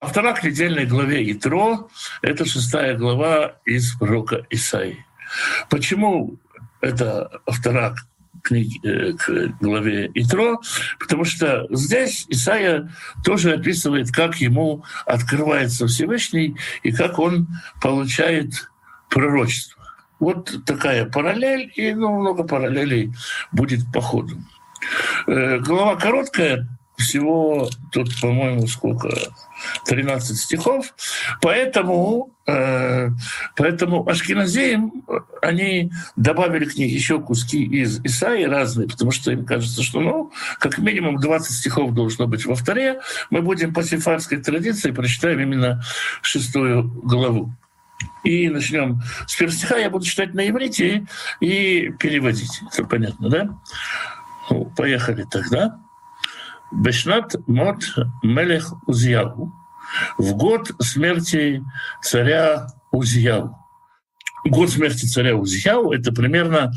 А вторая к недельной главе Итро — это 6 глава из пророка Исаии. Почему это вторая к главе Итро? Потому что здесь Исаия тоже описывает, как ему открывается Всевышний и как он получает пророчество. Вот такая параллель, и много параллелей будет по ходу. Глава короткая, всего тут, по-моему, сколько? 13 стихов. Поэтому ашкеназим, они добавили к ней еще куски из Исаии разные, потому что им кажется, что, как минимум 20 стихов должно быть во вторе. Мы будем по сефардской традиции прочитаем именно 6 главу. И начнем с первого стиха. Я буду читать на иврите и переводить. Это понятно, да? Поехали тогда. Бешнат мот мелех Узияу, в год смерти царя Узияу. Год смерти царя Узияу — это примерно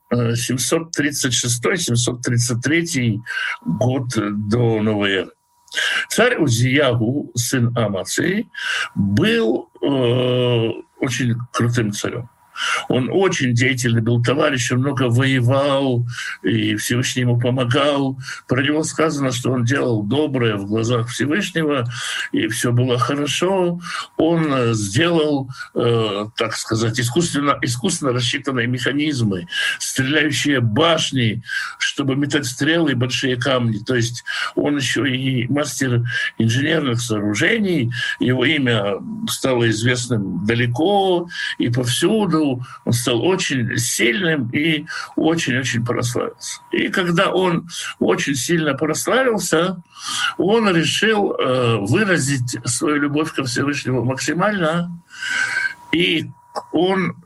736-733 год до новой эры. Царь Узияу, сын Амации, был очень крутым царем. Он очень деятельный был товарищ, он много воевал, и Всевышний ему помогал. Про него сказано, что он делал доброе в глазах Всевышнего, и все было хорошо. Он сделал, так сказать, искусственно рассчитанные механизмы, стреляющие башни, чтобы метать стрелы и большие камни. То есть он еще и мастер инженерных сооружений. Его имя стало известным далеко и повсюду. Он стал очень сильным и очень-очень прославился. И когда он очень сильно прославился, он решил выразить свою любовь ко Всевышнему максимально. И он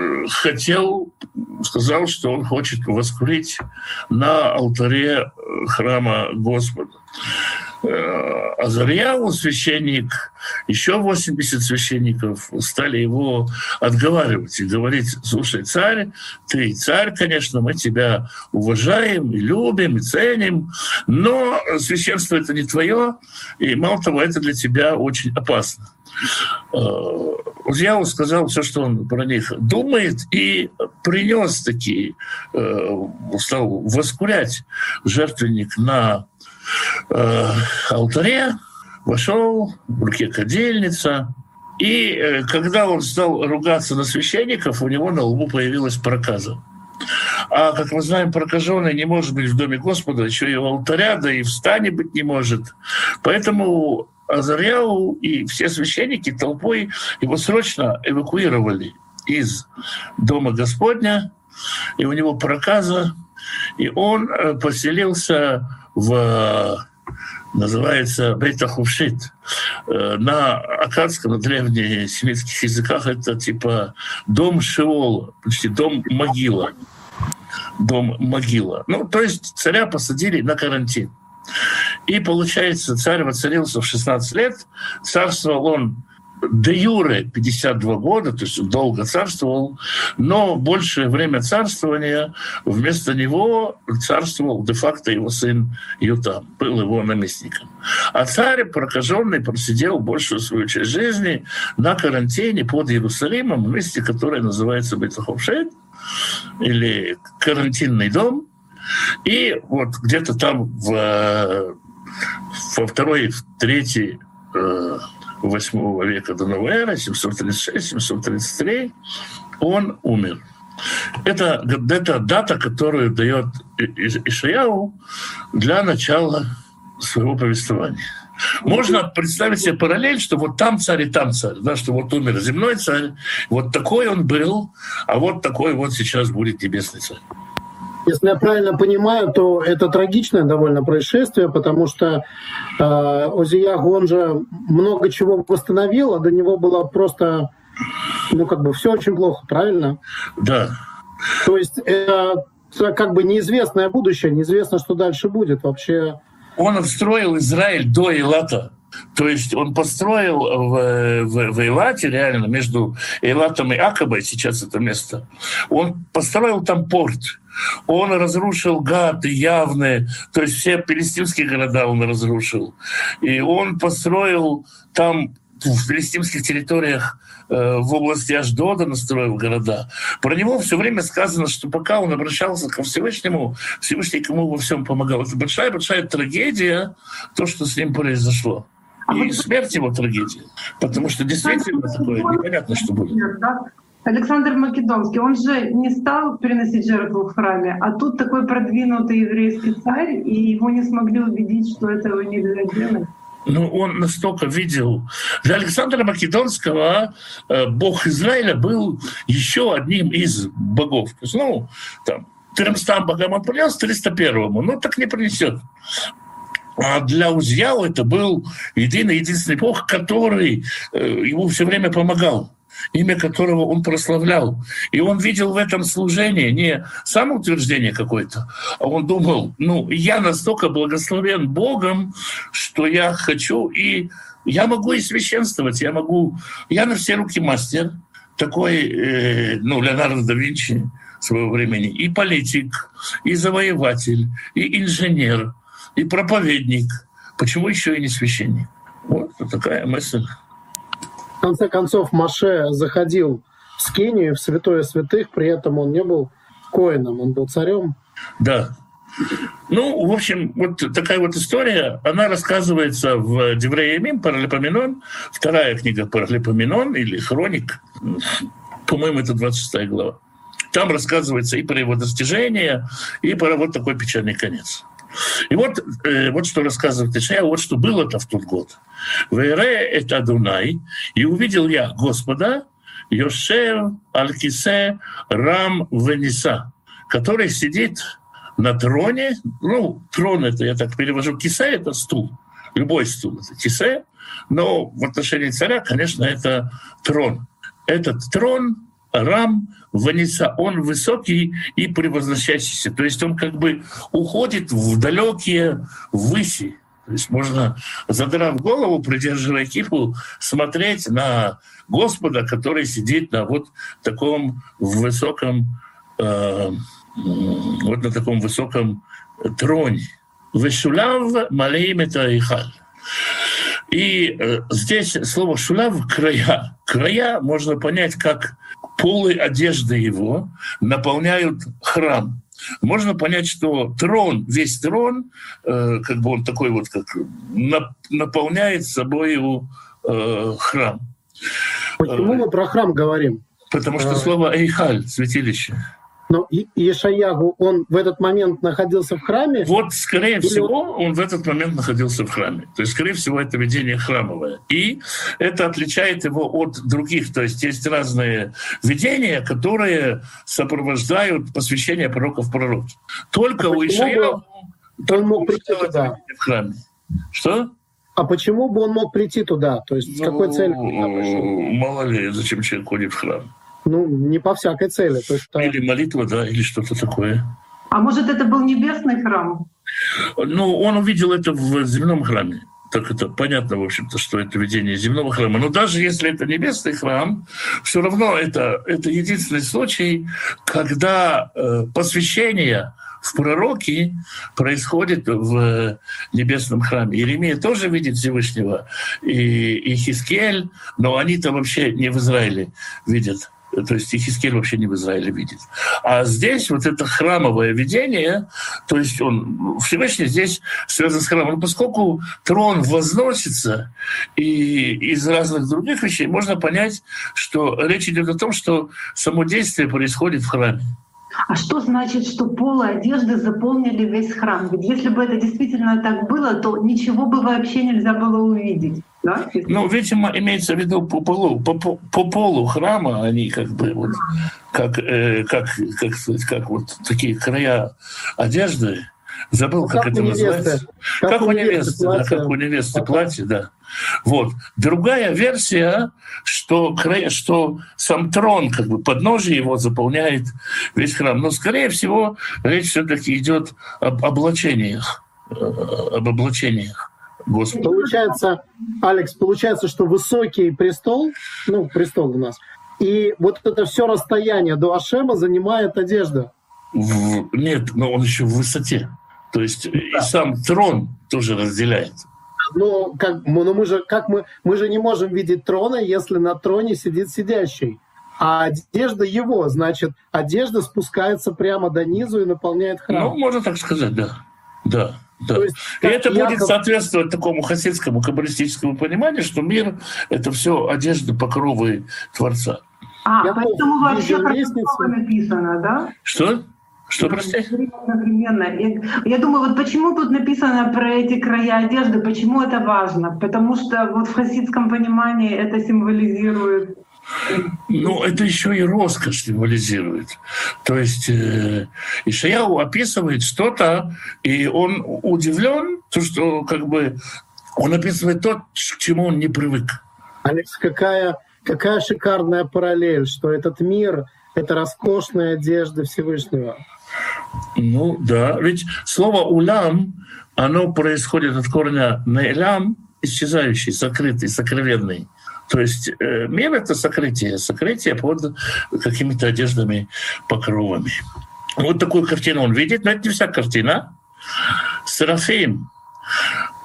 сказал, что он хочет воскурить на алтаре храма Господа. Азарьяу, священник, еще 80 священников стали его отговаривать и говорить: слушай, царь, ты царь, конечно, мы тебя уважаем и любим, и ценим, но священство — это не твое, и мало того, это для тебя очень опасно. Узияу сказал все, что он про них думает, и принес такие, стал воскурять жертвенник на алтаре, вошел, в руке кадильница, и когда он стал ругаться на священников, у него на лбу появилась проказа. А, как мы знаем, прокаженный не может быть в доме Господа, еще и у алтаря, да и в стане быть не может. Поэтому Азарьяу и все священники толпой его срочно эвакуировали из дома Господня, и у него проказа, и он поселился называется Бейт-Ахувшит. На аккадском, на древнесемитских языках это типа дом Шеола, почти дом-могила. Дом-могила. То есть царя посадили на карантин. И, получается, царь воцарился в 16 лет, царствовал он де юре 52 года, то есть долго царствовал, но большее время царствования вместо него царствовал де-факто его сын Ютам, был его наместником. А царь, прокаженный, просидел большую свою часть жизни на карантине под Иерусалимом, в месте, которое называется Бейт-Ахувшит, или карантинный дом. И вот где-то там во второй, в третьей 8 века до новой эры, 736-733, он умер. Это дата, которую дает Ишаяу для начала своего повествования. Можно представить себе параллель, что вот там царь и там царь, да, что вот умер земной царь, вот такой он был, а вот такой вот сейчас будет небесный царь. Если я правильно понимаю, то это трагичное довольно происшествие, потому что Узияу, он же много чего восстановил, а до него было просто, все очень плохо, правильно? Да. То есть это неизвестное будущее, неизвестно, что дальше будет вообще. Он отстроил Израиль до Илата. То есть он построил в Эйлате, реально, между Эйлатом и Акабой, сейчас это место, он построил там порт. Он разрушил Гат и Явны, то есть все палестинские города он разрушил. И он построил там в палестинских территориях в области Ашдода настроил города. Про него все время сказано, что пока он обращался ко Всевышнему, Всевышний ему во всем помогал. Это большая-большая трагедия, то, что с ним произошло. И смерть его трагедия. Потому что действительно такое непонятно, что будет. Александр Македонский, он же не стал переносить жертву в храме, а тут такой продвинутый еврейский царь, и его не смогли убедить, что этого нельзя делать. Ну, он настолько видел. Для Александра Македонского бог Израиля был еще одним из богов. То есть, ну, там, 300 богам он принес, 301-му. Ну, так не принесет. А для Узияу это был единственный бог, который ему все время помогал, имя которого он прославлял. И он видел в этом служение не самоутверждение какое-то, а он думал, ну, я настолько благословен Богом, что я хочу, и я могу и священствовать, я на все руки мастер, такой, Леонардо да Винчи своего времени, и политик, и завоеватель, и инженер, и проповедник. Почему еще и не священник? Вот такая мысль. В конце концов, Моше заходил в Скинию, в святое святых, при этом он не был коэном, он был царем. Да. Ну, в общем, вот такая вот история, она рассказывается в Деврей Ямим, Паралипоменон, вторая книга Паралипоменон или Хроник, по-моему, это 26 глава. Там рассказывается и про его достижения, и про вот такой печальный конец. И вот что рассказывает Ишая, вот что было-то в тот год. «Вэйрэ эт Адунай, и увидел я Господа, Йошев аль-Кисе Рам Вениса, который сидит на троне». Ну, трон — это, я так перевожу, кисе — это стул, любой стул — это кисе, но в отношении царя, конечно, это трон. Этот трон Рам Ваниса, он высокий и превозносящийся. То есть он как бы уходит в далекие выси. То есть можно, задрав голову, придерживая кипу, смотреть на Господа, который сидит на вот таком высоком, троне. «Вешулав малеим это ихаль». И здесь слово «шулав» — края. Края можно понять как полы одежды его наполняют храм. Можно понять, что трон, весь трон, как бы он такой вот, как наполняет собой храм. Почему мы про храм говорим? Потому что слово «эйхаль» — святилище. Но Иешаяху, он в этот момент находился в храме? Вот, скорее всего, он в этот момент находился в храме. То есть, скорее всего, это видение храмовое. И это отличает его от других. То есть есть разные видения, которые сопровождают посвящение пророков в пророки. Только у Ишаяху он мог прийти туда в храме. Что? А почему бы он мог прийти туда? То есть с какой целью? Мало ли, зачем человек ходит в храм. Ну, не по всякой цели. То есть, или молитва, да, или что-то такое. А может, это был небесный храм? Ну, он увидел это в земном храме. Так это понятно, в общем-то, что это видение земного храма. Но даже если это небесный храм, все равно это единственный случай, когда посвящение в пророки происходит в небесном храме. Иеремия тоже видит Всевышнего, и Хискиэль, но они-то вообще не в Израиле видят. То есть Ихискель вообще не в Израиле видит. А здесь вот это храмовое видение, то есть он Всевышний здесь связан с храмом. Но поскольку трон возносится, и из разных других вещей можно понять, что речь идет о том, что само действие происходит в храме. А что значит, что полы одежды заполнили весь храм? Ведь если бы это действительно так было, то ничего бы вообще нельзя было увидеть. Да? Ну, видимо, имеется в виду по полу храма, они как бы вот как вот такие края одежды. Забыл, как это называется. Как у невесты платье, да. Вот. Другая версия, что сам трон, как бы подножие его заполняет весь храм. Но, скорее всего, речь все-таки идет об облачениях. Господа. Получается, Алекс, получается, что высокий престол, престол у нас, и вот это все расстояние до Ашема занимает одежда. Нет, но он еще в высоте. То есть и сам трон тоже разделяет. Но мы же не можем видеть трона, если на троне сидит сидящий. А одежда его, значит, одежда спускается прямо до низу и наполняет храм. Ну, можно так сказать, да. Да. То есть, и это будет соответствовать такому хасидскому каббалистическому пониманию, что мир — это все одежда, покровы Творца. Поэтому вообще про это написано, да? Что? Что, прости? Я думаю, вот почему тут написано про эти края одежды, почему это важно? Потому что вот в хасидском понимании это символизирует... Ну, это еще и роскошь символизирует. То есть Ишаяу описывает что-то, и он удивлен, что как бы он описывает то, к чему он не привык. Алекс, какая шикарная параллель, что этот мир — это роскошная одежда Всевышнего. Ну да, ведь слово «улам», оно происходит от корня «не'лам», исчезающий, сокрытый, сокровенный. То есть мир — это сокрытие под какими-то одеждами, покровами. Вот такую картину он видит, но это не вся картина. Серафим —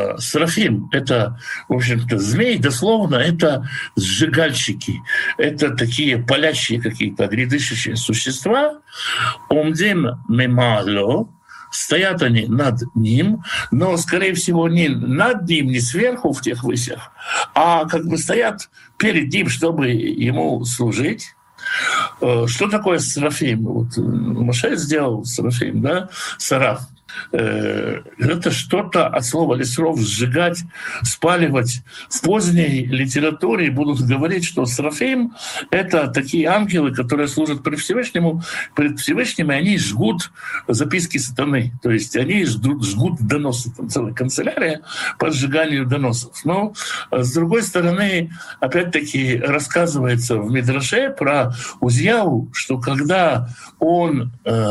это, в общем-то, змей, дословно, это сжигальщики, это такие палящие какие-то огнедышащие существа. Омдим мемало, стоят они над ним, но, скорее всего, не над ним, не сверху в тех высях, а как бы стоят перед ним, чтобы ему служить. Что такое серафим? Вот Моше сделал серафим, да? Сараф. Это что-то от слова «лесров» — сжигать, спаливать. В поздней литературе будут говорить, что серафим — это такие ангелы, которые служат пред Всевышним, и они жгут записки сатаны. То есть они жгут доносы. Там целая канцелярия по сжиганию доносов. Но, с другой стороны, опять-таки рассказывается в Мидраше про Узияу, что когда он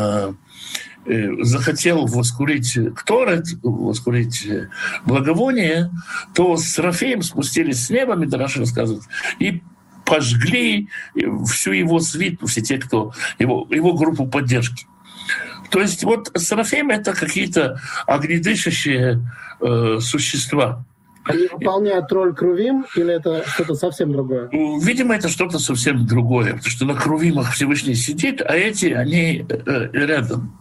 захотел воскурить кторет, воскурить благовоние, то серафим спустились с неба, Мидраш рассказывает, и пожгли всю его свиту, все те, кто его группу поддержки. То есть вот серафим — это какие-то огнедышащие существа. Они выполняют роль крувим, или это что-то совсем другое? Видимо, это что-то совсем другое, потому что на крувимах Всевышний сидит, а эти, они рядом.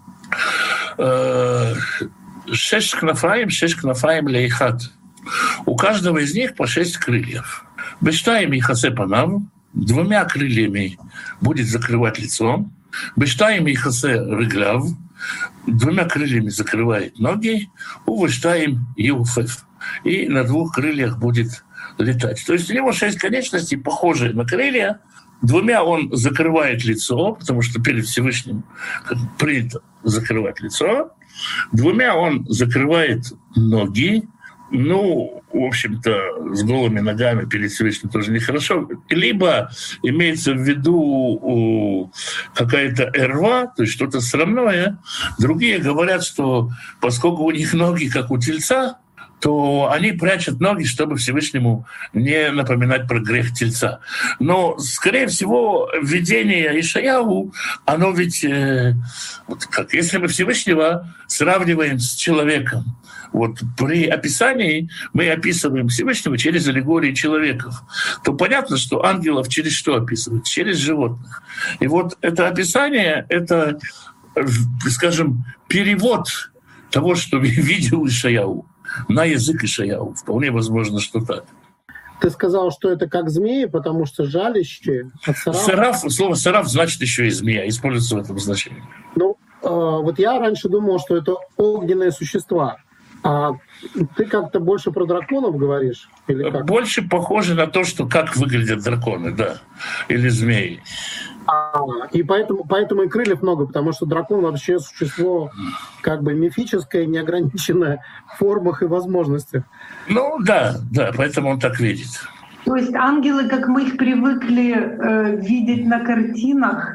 Шеш кнафаем лейхат. У каждого из них по 6 крыльев. Бештаем ихасе панам, 2 крыльями будет закрывать лицо. Бештаем ихасе рыгляв, 2 крыльями закрывает ноги. Увештаем юфеф, и на 2 крыльях будет летать. То есть у него 6 конечностей, похожие на крылья. 2 он закрывает лицо, потому что перед Всевышним принято закрывать лицо. 2 он закрывает ноги. Ну, в общем-то, с голыми ногами перед Всевышним тоже нехорошо. Либо имеется в виду какая-то эрва, то есть что-то срамное. Другие говорят, что поскольку у них ноги, как у тельца, то они прячут ноги, чтобы Всевышнему не напоминать про грех тельца. Но, скорее всего, видение Ишаяу, оно ведь, если мы Всевышнего сравниваем с человеком, вот при описании мы описываем Всевышнего через аллегории человеков, то понятно, что ангелов через что описывают? Через животных. И вот это описание — это, скажем, перевод того, что видел Ишаяу, на язык Ишаяу. Вполне возможно, что так. Ты сказал, что это как змеи, потому что жалящие от сараф. Слово «сараф» значит еще и змея, используется в этом значении. Ну, вот я раньше думал, что это огненные существа. А ты как-то больше про драконов говоришь? Или как? Больше похоже на то, что как выглядят драконы, да, или змеи. И поэтому и крыльев много, потому что дракон вообще существо как бы мифическое, неограниченное в формах и возможностях. Ну да, поэтому он так видит. То есть ангелы, как мы их привыкли видеть на картинах,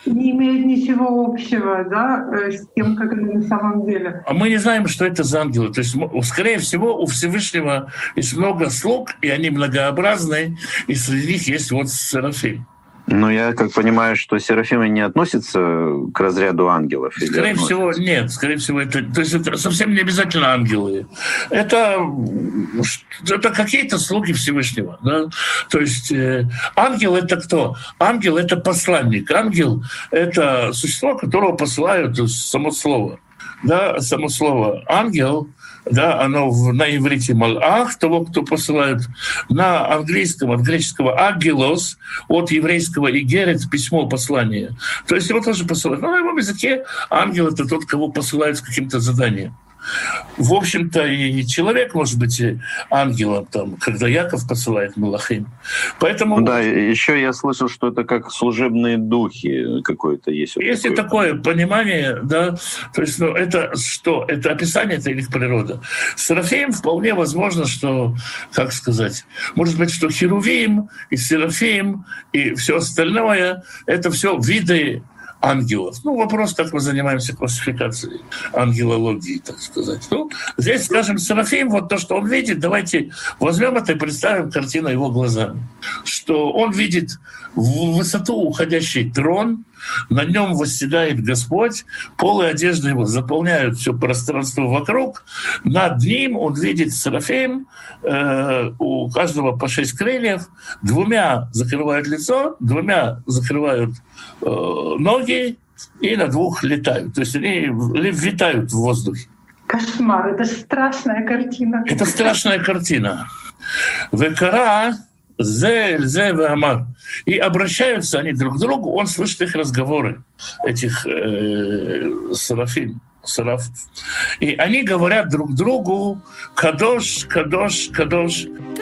не имеют ничего общего, да, с тем, как это на самом деле. А мы не знаем, что это за ангелы. То есть, скорее всего, у Всевышнего есть много слуг, и они многообразны, и среди них есть вот Серафим. Но я как понимаю, что серафимы не относятся к разряду ангелов? Скорее всего, нет. Скорее всего, то есть это совсем не обязательно ангелы. Это какие-то слуги Всевышнего. Да? То есть ангел — это кто? Ангел — это посланник. Ангел — это существо, которого посылают, то есть само слово. Да, само слово «ангел», да, оно на иврите «малах», того, кто посылают, на английском, от греческого «агелос», от еврейского «игерет», письмо, послание. То есть его тоже посылают. Но на его языке ангел — это тот, кого посылают с каким-то заданием. В общем-то, и человек может быть ангелом, там, когда Яков посылает Малахим. Поэтому... Да, еще я слышал, что это как служебные духи какое-то есть. Есть и такое понимание, да, то есть, ну, это что? Это описание, это их природа. Серафим вполне возможно, что, как сказать, может быть, что Херувим и Серафим и все остальное — это все виды ангелов. Ну, вопрос, как мы занимаемся классификацией ангелологии, так сказать. Ну, здесь, скажем, Серафим, вот то, что он видит, давайте возьмем это и представим картину его глазами. Что он видит в высоту уходящий трон, на нем восседает Господь, полы одежды его заполняют все пространство вокруг, над ним он видит Серафим, у каждого по 6 крыльев, 2 закрывают лицо, 2 закрывают ноги и на 2 летают. То есть они витают в воздухе. Кошмар, это страшная картина. Это страшная картина. Векара зе веамар. И обращаются они друг к другу, он слышит их разговоры, этих серафим. И они говорят друг другу: «Кадош, кадош, кадош».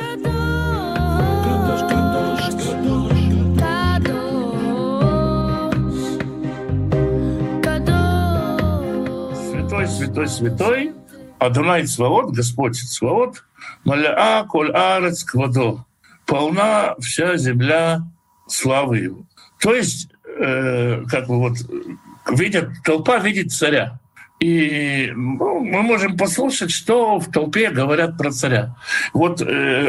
Святой, святой, святой, Адонай Цваот, Господь Цваот, Малаа коль арец квадо. Полна вся земля славы его. То есть, как бы вот, толпа видит царя. И мы можем послушать, что в толпе говорят про царя. Вот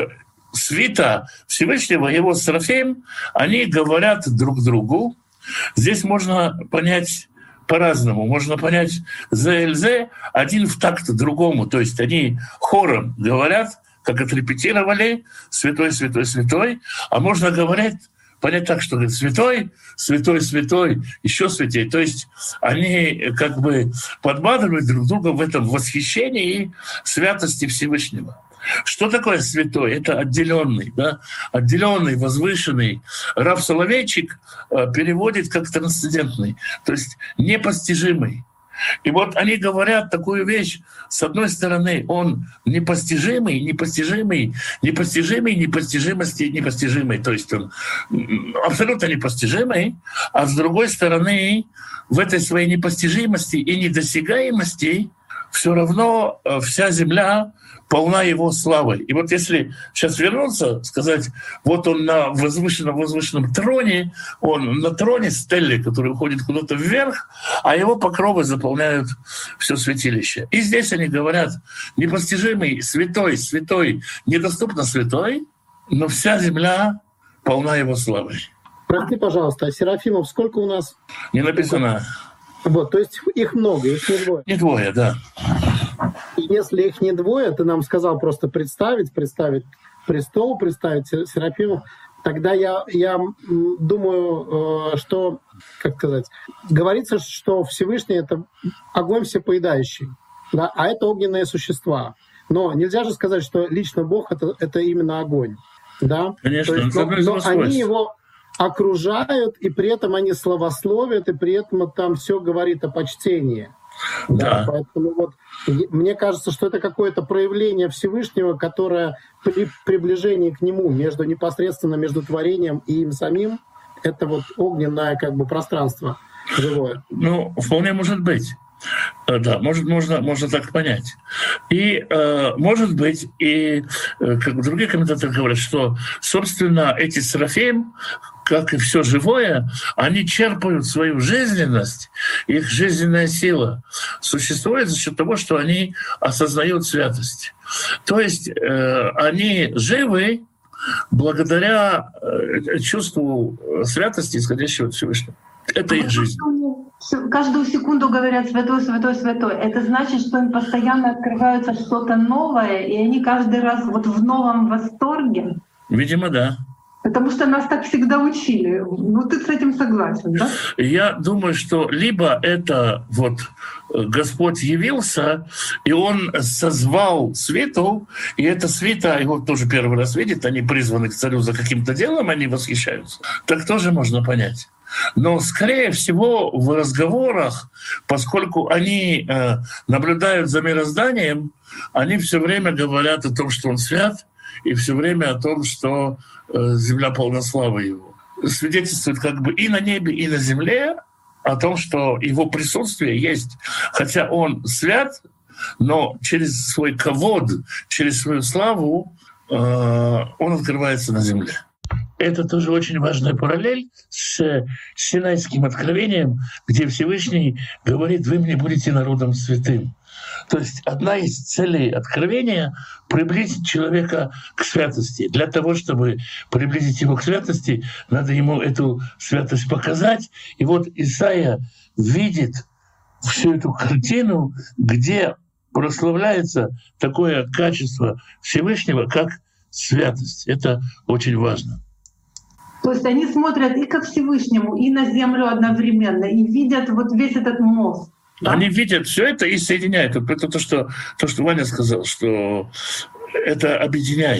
свита Всевышнего, его Серафим, они говорят друг другу. Здесь можно понять по-разному. Можно понять ЗЛЗ один в такт другому. То есть они хором говорят, как отрепетировали, святой, святой, святой, а можно понять так, что говорит святой, святой, святой, еще святей. То есть они как бы подбадривают друг друга в этом восхищении святости Всевышнего. Что такое святой? Это отделенный, да? Отделенный, возвышенный. Рав Соловейчик переводит как трансцендентный, то есть непостижимый. И вот они говорят такую вещь: с одной стороны, он непостижимый, непостижимый, непостижимый, непостижимости, непостижимый, то есть он абсолютно непостижимый, а с другой стороны, в этой своей непостижимости и недосягаемости все равно вся земля полна его славой. И вот если сейчас вернуться, сказать, вот он на возвышенном троне, он на троне стелли, который уходит куда-то вверх, а его покровы заполняют все святилище. И здесь они говорят: непостижимый, святой, святой, недоступно святой, но вся земля полна его славой. Прости, пожалуйста, а серафимов сколько у нас? Не написано. Вот, то есть их много, их не 2. Не 2, да. Если их не 2, ты нам сказал просто представить престол, представить серафимов, тогда я думаю, что, как сказать, говорится, что Всевышний — это огонь всепоедающий, да, а это огненные существа. Но нельзя же сказать, что лично Бог — это именно огонь. Да? Конечно, то есть, но они его окружают, и при этом они славословят, и при этом там все говорит о почтении. Да. Поэтому вот мне кажется, что это какое-то проявление Всевышнего, которое при приближении к нему непосредственно между творением и им самим, это вот огненное как бы пространство живое. Ну, вполне может быть. Да, можно так понять. И, может быть, и как другие комментаторы говорят, что, собственно, эти серафим, как и все живое, они черпают свою жизненность, их жизненная сила существует за счет того, что они осознают святость. То есть они живы благодаря чувству святости, исходящего от Всевышнего. Это их жизнь. Каждую секунду говорят «святой, святой, святой». Это значит, что им постоянно открывается что-то новое, и они каждый раз вот в новом восторге? Видимо, да. Потому что нас так всегда учили. Ну, ты с этим согласен, да? Я думаю, что либо это вот Господь явился, и Он созвал свиту, и эта свита, его тоже первый раз видит, они призваны к царю за каким-то делом, они восхищаются. Так тоже можно понять. Но, скорее всего, в разговорах, поскольку они наблюдают за мирозданием, они все время говорят о том, что Он свят, и все время о том, что земля полна славы Его. Свидетельствует как бы и на небе, и на земле о том, что Его присутствие есть. Хотя Он свят, но через свой кавод, через свою славу Он открывается на земле. Это тоже очень важная параллель с Синайским откровением, где Всевышний говорит: «Вы мне будете народом святым». То есть одна из целей откровения — приблизить человека к святости. Для того, чтобы приблизить его к святости, надо ему эту святость показать. И вот Исаия видит всю эту картину, где прославляется такое качество Всевышнего, как святость. Это очень важно. То есть они смотрят и ко Всевышнему, и на землю одновременно, и видят вот весь этот мост. Да? Они видят все это и соединяют. Это то, что Ваня сказал, что это объединяет.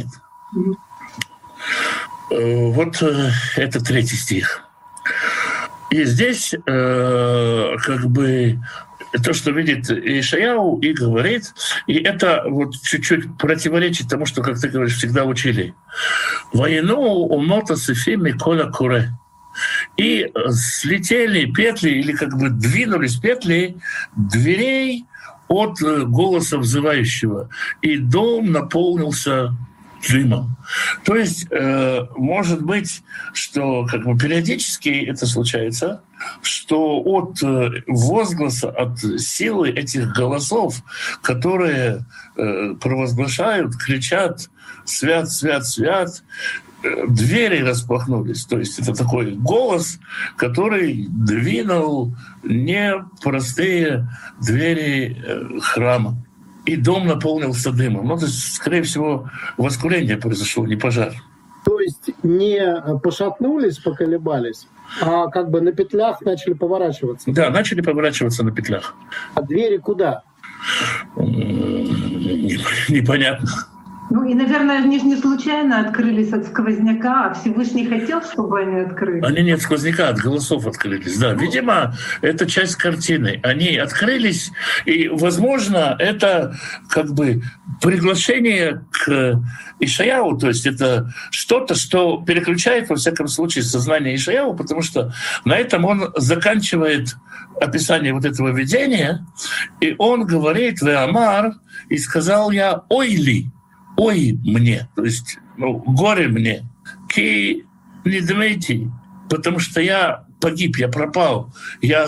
Вот это 3 стих. И здесь как бы то, что видит Ишаяу и говорит, и это вот чуть-чуть противоречит тому, что, как ты говоришь, всегда учили. «Ваину умота сефими кола куре». И слетели петли, или как бы двинулись петли дверей от голоса взывающего, и дом наполнился дымом. То есть, может быть, что как бы периодически это случается, что от возгласа, от силы этих голосов, которые провозглашают, кричат «Свят, свят, свят», двери распахнулись. То есть это такой голос, который двинул непростые двери храма. И дом наполнился дымом. Ну, то есть, скорее всего, воскурение произошло, не пожар. То есть не пошатнулись, поколебались, а как бы на петлях начали поворачиваться? Да, начали поворачиваться на петлях. А двери куда? Непонятно. Ну и, наверное, они же не случайно открылись от сквозняка, а Всевышний хотел, чтобы они открылись. Они не от сквозняка, от голосов открылись. Да, видимо, это часть картины. Они открылись, и, возможно, это как бы приглашение к Ишаяу, то есть это что-то, что переключает, во всяком случае, сознание Ишаяу, потому что на этом он заканчивает описание вот этого видения, и он говорит «Веамар», и сказал я «Ойли», «Ой мне», то есть горе мне, «Ки недмейти», потому что я погиб, я пропал, я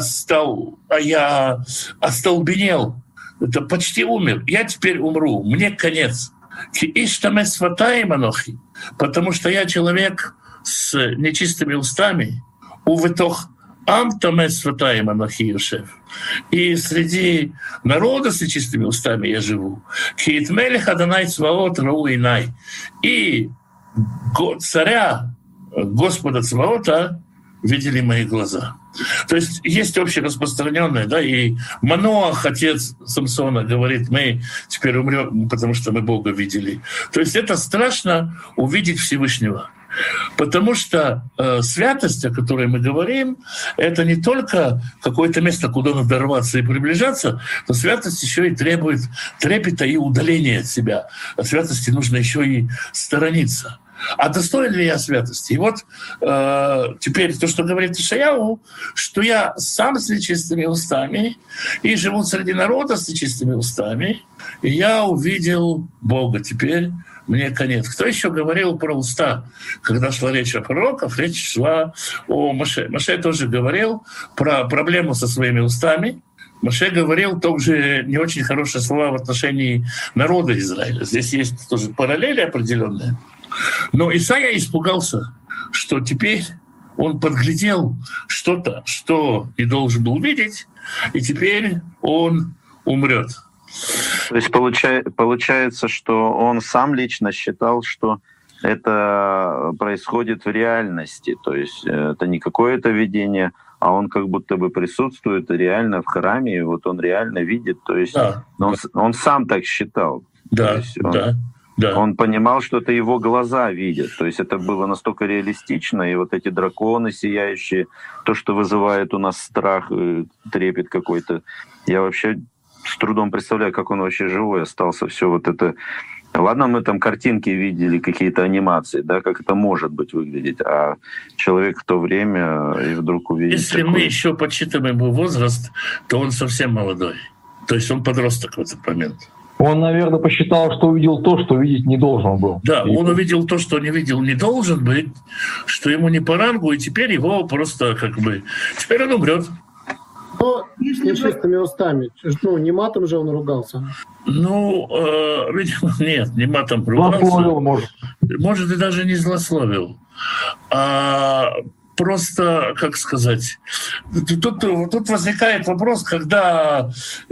остолбенел, это почти умер, я теперь умру, мне конец. «Ки иштамес сватаим анохи», потому что я человек с нечистыми устами, увытох амтамес сватаим анохи юшев. И среди народа с нечистыми устами я живу. «Ки итмелех Адонай цваот рау инай». И царя Господа Цваота видели мои глаза. То есть есть общераспространенное, да, и Маноах, отец Самсона, говорит: мы теперь умрем, потому что мы Бога видели. То есть это страшно увидеть Всевышнего. Потому что святость, о которой мы говорим, это не только какое-то место, куда надо рваться и приближаться, но святость еще и требует трепета и удаления от себя. От святости нужно еще и сторониться. А достоин ли я святости? И вот теперь то, что говорит Ишаяу, что я сам с нечистыми устами и живу среди народа с нечистыми устами, и я увидел Бога. Теперь мне конец. Кто еще говорил про уста? Когда шла речь о пророках, речь шла о Моше. Моше тоже говорил про проблему со своими устами. Моше говорил тоже не очень хорошие слова в отношении народа Израиля. Здесь есть тоже параллели определенные. Но Исаия испугался, что теперь он подглядел что-то, что не должен был видеть, и теперь он умрет. То есть получается, что он сам лично считал, что это происходит в реальности. То есть это не какое-то видение, а он как будто бы присутствует реально в храме, и вот он реально видит. То есть да. он сам так считал. Да, да. Он понимал, что это его глаза видят. То есть это было настолько реалистично, и вот эти драконы сияющие, то, что вызывает у нас страх, трепет какой-то. Я вообще с трудом представляю, как он вообще живой остался. Все вот это. Ладно, мы там картинки видели, какие-то анимации, да, как это может быть выглядеть, а человек в то время и вдруг увидит. Если мы еще подсчитываем его возраст, то он совсем молодой. То есть он подросток в этот момент. Он, наверное, посчитал, что увидел то, что видеть не должен был. Да, он увидел то, что не видел, не должен быть, что ему не по рангу, и теперь его просто теперь он умрет. Но с нечистыми устами. Не матом же он ругался. Видимо, нет, не матом ругался. Злословил, может. Может, и даже не злословил. А просто, как сказать, тут возникает вопрос, когда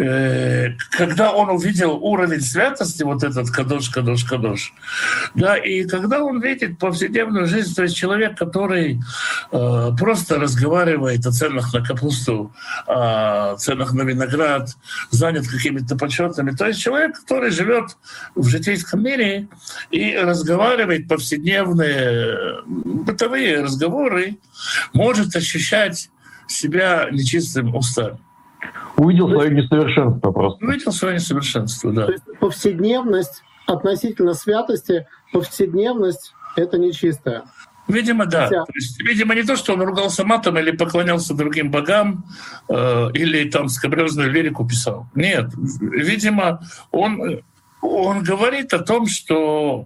он увидел уровень святости, вот этот кадош, да, и когда он видит повседневную жизнь, то есть человек, который просто разговаривает о ценах на капусту, о ценах на виноград, занят какими-то почетами, то есть человек, который живет в житейском мире и разговаривает повседневные бытовые разговоры, может ощущать себя нечистым устами. Увидел свое несовершенство просто. Увидел свое несовершенство, да. То есть повседневность относительно святости, повседневность — это нечистая. Видимо, да. То есть, видимо, не то, что он ругался матом или поклонялся другим богам, или там скабрёзную лирику писал. Нет. Видимо, он говорит о том, что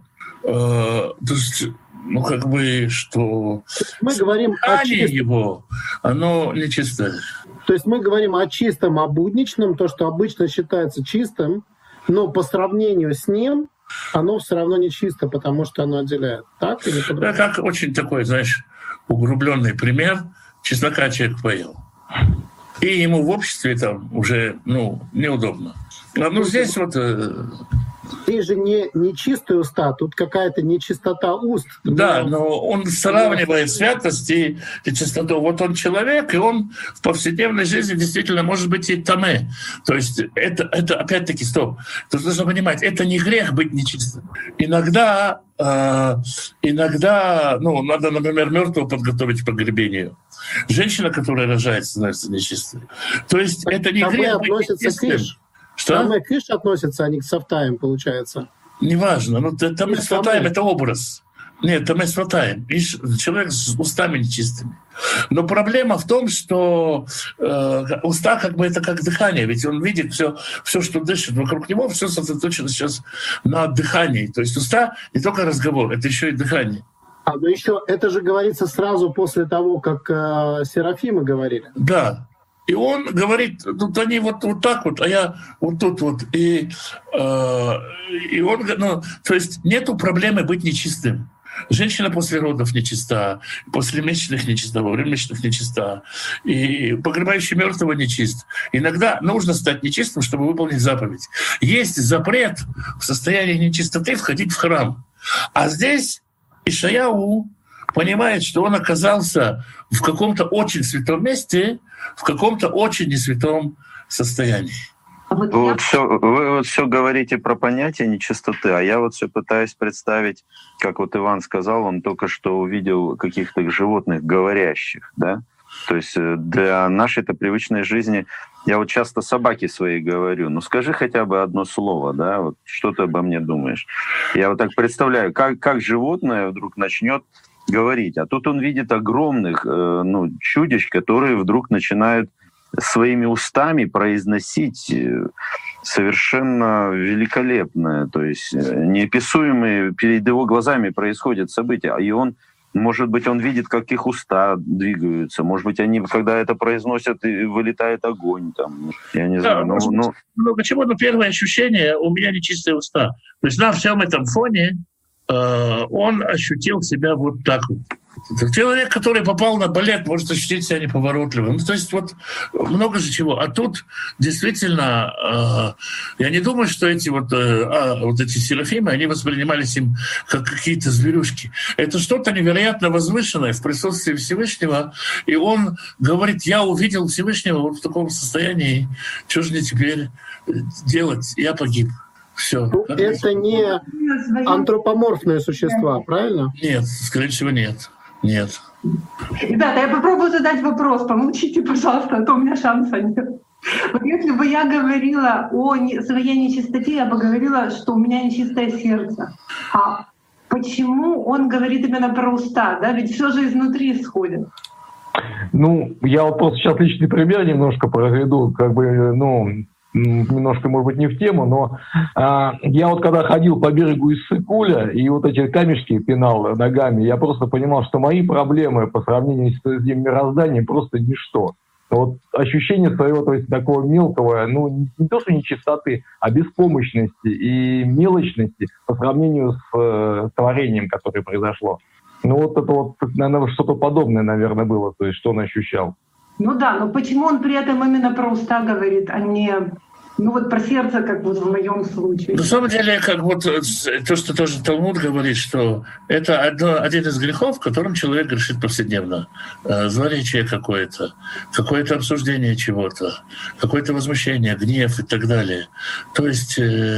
что мы говорим о чистом, его, оно нечистое. То есть мы говорим о чистом, о будничном, то, что обычно считается чистым, но по сравнению с ним оно все равно нечисто, потому что оно отделяет. Так или по-другому? Да, как очень такой, углубленный пример. Чеснока человек поел. И ему в обществе там уже, неудобно. Здесь вот... Здесь же не чистые уста, тут какая-то нечистота уст. Да, но он сравнивает святость и чистоту. Вот он человек, и он в повседневной жизни действительно может быть и таме. То есть это опять-таки, стоп. Тут нужно понимать, это не грех быть нечистым. Иногда, надо, например, мертвого подготовить к погребению. Женщина, которая рожает, становится нечистой. То есть это не грех быть нечистым. Что? Там и кыш относятся, они к сафтаям, получается. Неважно. Там с ватаем — это образ. Нет, там с ватаем. Человек с устами нечистыми. Но проблема в том, что уста это как дыхание. Ведь он видит все, что дышит вокруг него, все сосредоточено сейчас на дыхании. То есть уста не только разговор, это еще и дыхание. Но еще это же говорится сразу после того, как серафимы говорили. Да. И он говорит, тут они вот так вот, а я вот тут вот. И он, то есть нету проблемы быть нечистым. Женщина после родов нечиста, после месячных нечиста, во время месячных нечиста, и погребающий мертвого нечист. Иногда нужно стать нечистым, чтобы выполнить заповедь. Есть запрет в состоянии нечистоты входить в храм. А здесь Ишаяу понимает, что он оказался в каком-то очень святом месте, в каком-то очень несвятом состоянии. Вы все говорите про понятие нечистоты, а я все пытаюсь представить, как Иван сказал, он только что увидел каких-то животных говорящих, да? То есть для нашей-то привычной жизни, я вот часто собаке своей говорю, ну скажи хотя бы одно слово, да, вот что ты обо мне думаешь. Я вот так представляю, как животное вдруг начнет говорить, а тут он видит огромных чудищ, которые вдруг начинают своими устами произносить совершенно великолепное, то есть неописуемые перед его глазами происходят события, и он, может быть, он видит, как их уста двигаются, может быть, они, когда это произносят, и вылетает огонь, там, я не знаю. Много чего, но первое ощущение, у меня нечистые уста. То есть на всем этом фоне он ощутил себя вот так вот. Человек, который попал на балет, может ощутить себя неповоротливым. То есть вот много же чего. А тут действительно, я не думаю, что эти эти серафимы, они воспринимались им как какие-то зверюшки. Это что-то невероятно возвышенное в присутствии Всевышнего. И он говорит, я увидел Всевышнего вот в таком состоянии, что же мне теперь делать? Я погиб. Все. Это не антропоморфные существа, правильно? Нет, скорее всего, нет. Нет. Ребята, я попробую задать вопрос. Помолчите, пожалуйста, а то у меня шанса нет. Вот если бы я говорила о своей нечистоте, я бы говорила, что у меня нечистое сердце. А почему он говорит именно про уста? Да? Ведь все же изнутри исходит. Ну, я вот просто сейчас личный пример немножко проведу, немножко, может быть, не в тему, но я вот когда ходил по берегу Иссык-Куля и вот эти камешки пинал ногами, я просто понимал, что мои проблемы по сравнению с этим мирозданием просто ничто. Вот ощущение своего, то есть такого мелкого, не то что нечистоты, а беспомощности и мелочности по сравнению с творением, которое произошло. Вот это вот, наверное, что-то подобное, наверное, было, то есть что он ощущал. Ну да, но почему он при этом именно про уста говорит, а не про сердце, как вот в моем случае? На самом деле, как вот то, что тоже Талмуд говорит, что это один из грехов, которым человек грешит повседневно. Злоречие какое-то обсуждение чего-то, какое-то возмущение, гнев и так далее. То есть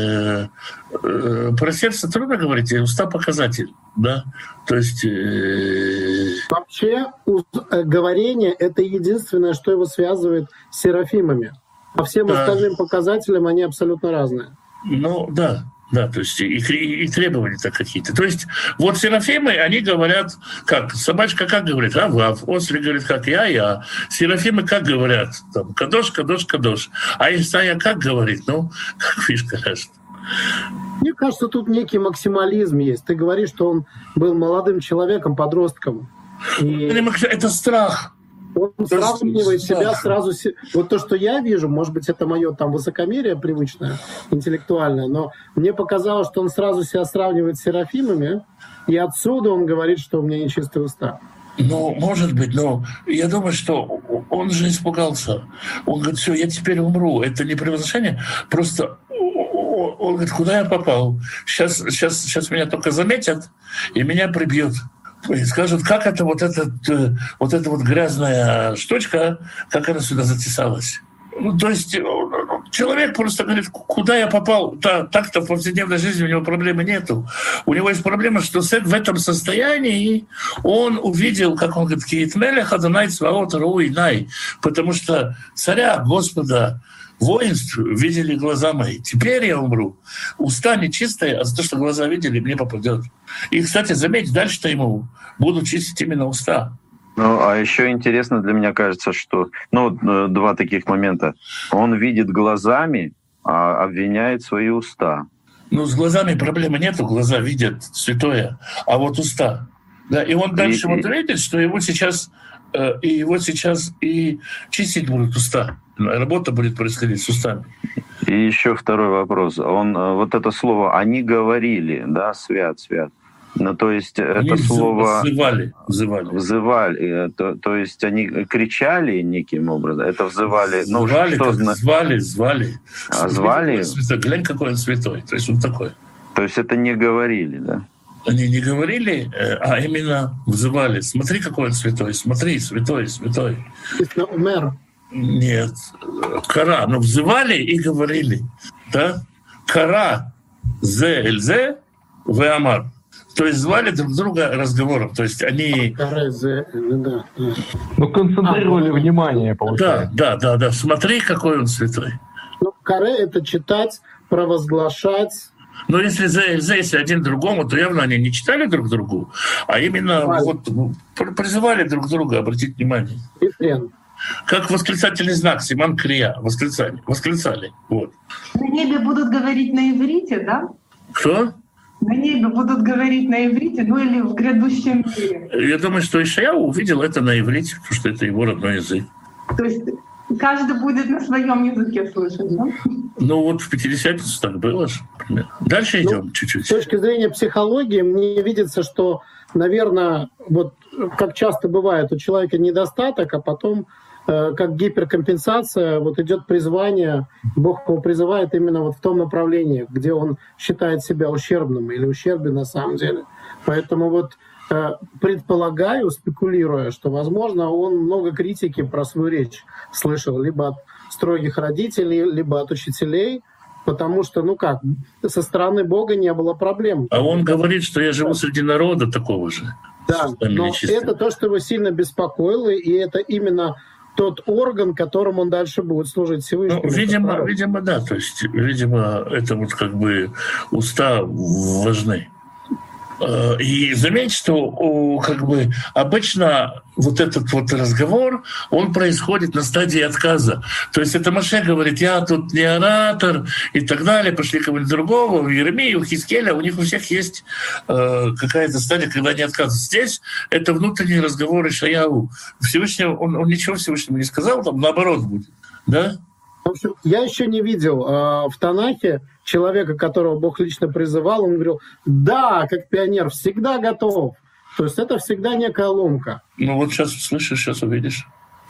про сердце трудно говорить, и уста показатель, да? То есть... Вообще говорение — это единственное, что его связывает с серафимами. По всем остальным показателям они абсолютно разные. Ну да, то есть и требования-то какие-то. То есть вот серафимы, они говорят, как собачка как говорит, ав, ослик говорит, как я. Серафимы как говорят, там, кадош, кадош, кадош. А Исайя как говорит, как фишка кажется. Мне кажется, тут некий максимализм есть. Ты говоришь, что он был молодым человеком, подростком. Это страх. Он сравнивает себя сразу... Вот то, что я вижу, может быть, это мое высокомерие привычное, интеллектуальное, но мне показалось, что он сразу себя сравнивает с серафимами, и отсюда он говорит, что у меня нечистые уста. Может быть, но я думаю, что он же испугался. Он говорит, все, я теперь умру. Это не превозношение, просто он говорит, куда я попал? Сейчас меня только заметят, и меня прибьют. И скажут, как это вот эта грязная штучка, как она сюда затесалась. То есть человек просто говорит, куда я попал? Так-то в повседневной жизни у него проблемы нету. У него есть проблема, что в этом состоянии он увидел, как он говорит, «Киит мелех Адонай цваот руй най», потому что царя, Господа, воинств видели глаза мои. Теперь я умру. Уста нечистые, а за то, что глаза видели, мне попадет. И, кстати, заметь, дальше-то ему будут чистить именно уста. А еще интересно для меня кажется, что два таких момента. Он видит глазами, а обвиняет свои уста. С глазами проблемы нету, глаза видят святое, а вот уста. Да, и он дальше видит, что его сейчас и чистить будут уста. Работа будет происходить с устами. И еще второй вопрос. Он вот это слово «они говорили», да, свят. То есть они это слово... Взывали. То есть они кричали неким образом? Это взывали... Звали. А звали? Глянь, какой он святой. То есть он такой. То есть это не говорили, да? Они не говорили, а именно взывали. Смотри, какой он святой. Смотри, святой. Нет. Кара. Взывали и говорили. Да? Кара зе эльзе ве амар. То есть звали друг друга разговором. То есть они... Ну, концентрировали внимание, получается. Да. Смотри, какой он святой. Ну, каре — это читать, провозглашать. Но если если один другому, то явно они не читали друг другу, а именно призывали друг друга обратить внимание. Как восклицательный знак, Симан Крия, восклицали. Вот. На небе будут говорить на иврите, да? Кто? На небе будут говорить на иврите, ну или в грядущем мире. Я думаю, что Ишаяу увидел это на иврите, потому что это его родной язык. То есть каждый будет на своем языке слышать, да? Ну вот в Пятидесятницу так было же. Дальше идем чуть-чуть. С точки зрения психологии мне видится, что, наверное, вот как часто бывает, у человека недостаток, а потом как гиперкомпенсация, вот идет призвание, Бог его призывает именно вот в том направлении, где он считает себя ущербным или ущербен на самом деле. Поэтому вот предполагаю, спекулируя, что, возможно, он много критики про свою речь слышал либо от строгих родителей, либо от учителей, потому что, со стороны Бога не было проблем. А он говорит, что я живу среди народа такого же. Да, но это то, что его сильно беспокоило, и это именно тот орган, которым он дальше будет служить Всевышнему. Видимо, да. То есть, видимо, это вот как бы уста важны. И заметьте, что как бы обычно вот этот вот разговор, он происходит на стадии отказа. То есть это Моше говорит, я тут не оратор и так далее, пошли кого-нибудь другого, у Иеремии, у Хискеля, у них у всех есть какая-то стадия, когда они отказывают. Здесь это внутренний разговор Ишаяу. Всевышнего, он ничего Всевышнему не сказал, там наоборот будет. Да? В общем, я еще не видел в Танахе человека, которого Бог лично призывал, он говорил, да, как пионер, всегда готов. То есть это всегда некая ломка. Ну вот сейчас слышишь, сейчас увидишь.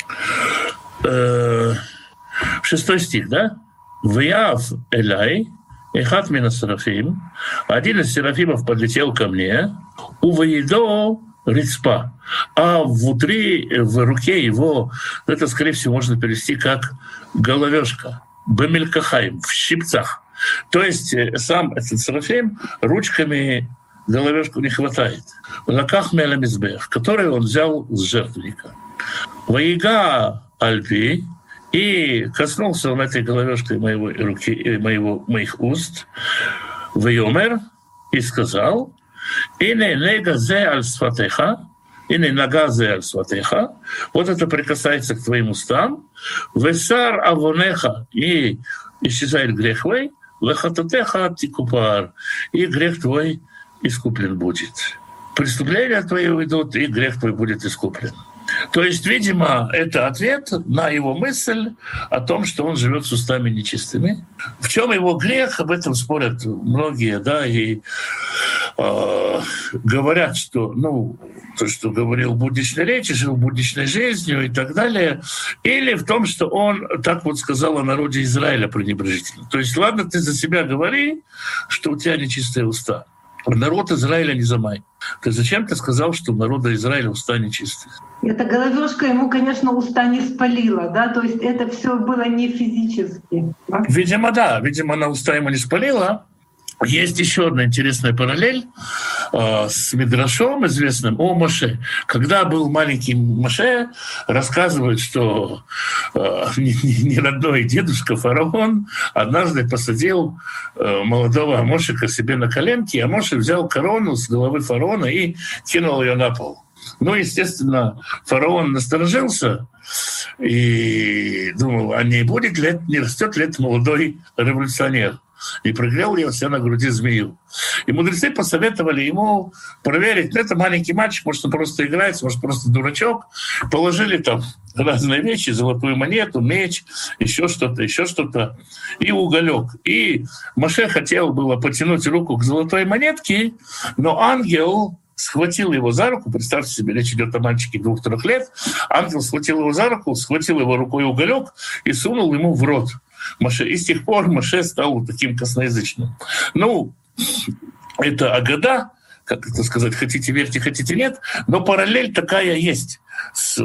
6 стих, да? «Вяв элай, эхат мина серафим». Один из серафимов подлетел ко мне, увоедо рицпа. А внутри, в руке его, это, скорее всего, можно перевести как головешка, бемелькахайм, в щипцах. То есть сам этот серафим ручками головешку не хватает. Лаках меламизбех, который он взял с жертвенника. Ваига альпи, и коснулся он этой головешкой моей руки, моих уст. Вайомер, и сказал, «Ине негазе аль сфатеха», «Ине нагазе аль сфатеха», вот это прикасается к твоим устам, «Весар авонеха», и исчезает грех твой, «Лехататеха тикупар», и грех твой искуплен будет. Преступления твои уйдут, и грех твой будет искуплен. То есть, видимо, это ответ на его мысль о том, что он живет с устами нечистыми. В чем его грех, об этом спорят многие, да, и говорят, что, то, что говорил будничной речи, жил будничной жизнью и так далее, или в том, что он так вот сказал о народе Израиля пренебрежительно. То есть, ладно, ты за себя говори, что у тебя нечистые уста. Народ Израиля не замай. Ты зачем ты сказал, что у народа Израиля уста нечистые? Эта головешка ему, конечно, уста не спалила, да, то есть это все было не физически. Да? Видимо, да, видимо, она уста ему не спалила. Есть еще одна интересная параллель с Мидрашом известным о Моше. Когда был маленький Моше, рассказывают, что не родной дедушка фараон однажды посадил молодого Амошика себе на коленки, а Моше взял корону с головы фараона и кинул ее на пол. Естественно, фараон насторожился и думал, а не будет ли это, не растет ли это молодой революционер. И прогрел я себя на груди змею. И мудрецы посоветовали ему проверить, это маленький мальчик, может, он просто играется, может, просто дурачок. Положили там разные вещи, золотую монету, меч, еще что-то, и уголек. И Моше хотел было потянуть руку к золотой монетке, но ангел схватил его за руку, представьте себе, речь идет о мальчике 2-3 лет, ангел схватил его за руку, схватил его рукой уголек и сунул ему в рот. Моше. И с тех пор Моше стал таким косноязычным. Это агада, как это сказать, хотите верьте, хотите нет, но параллель такая есть. с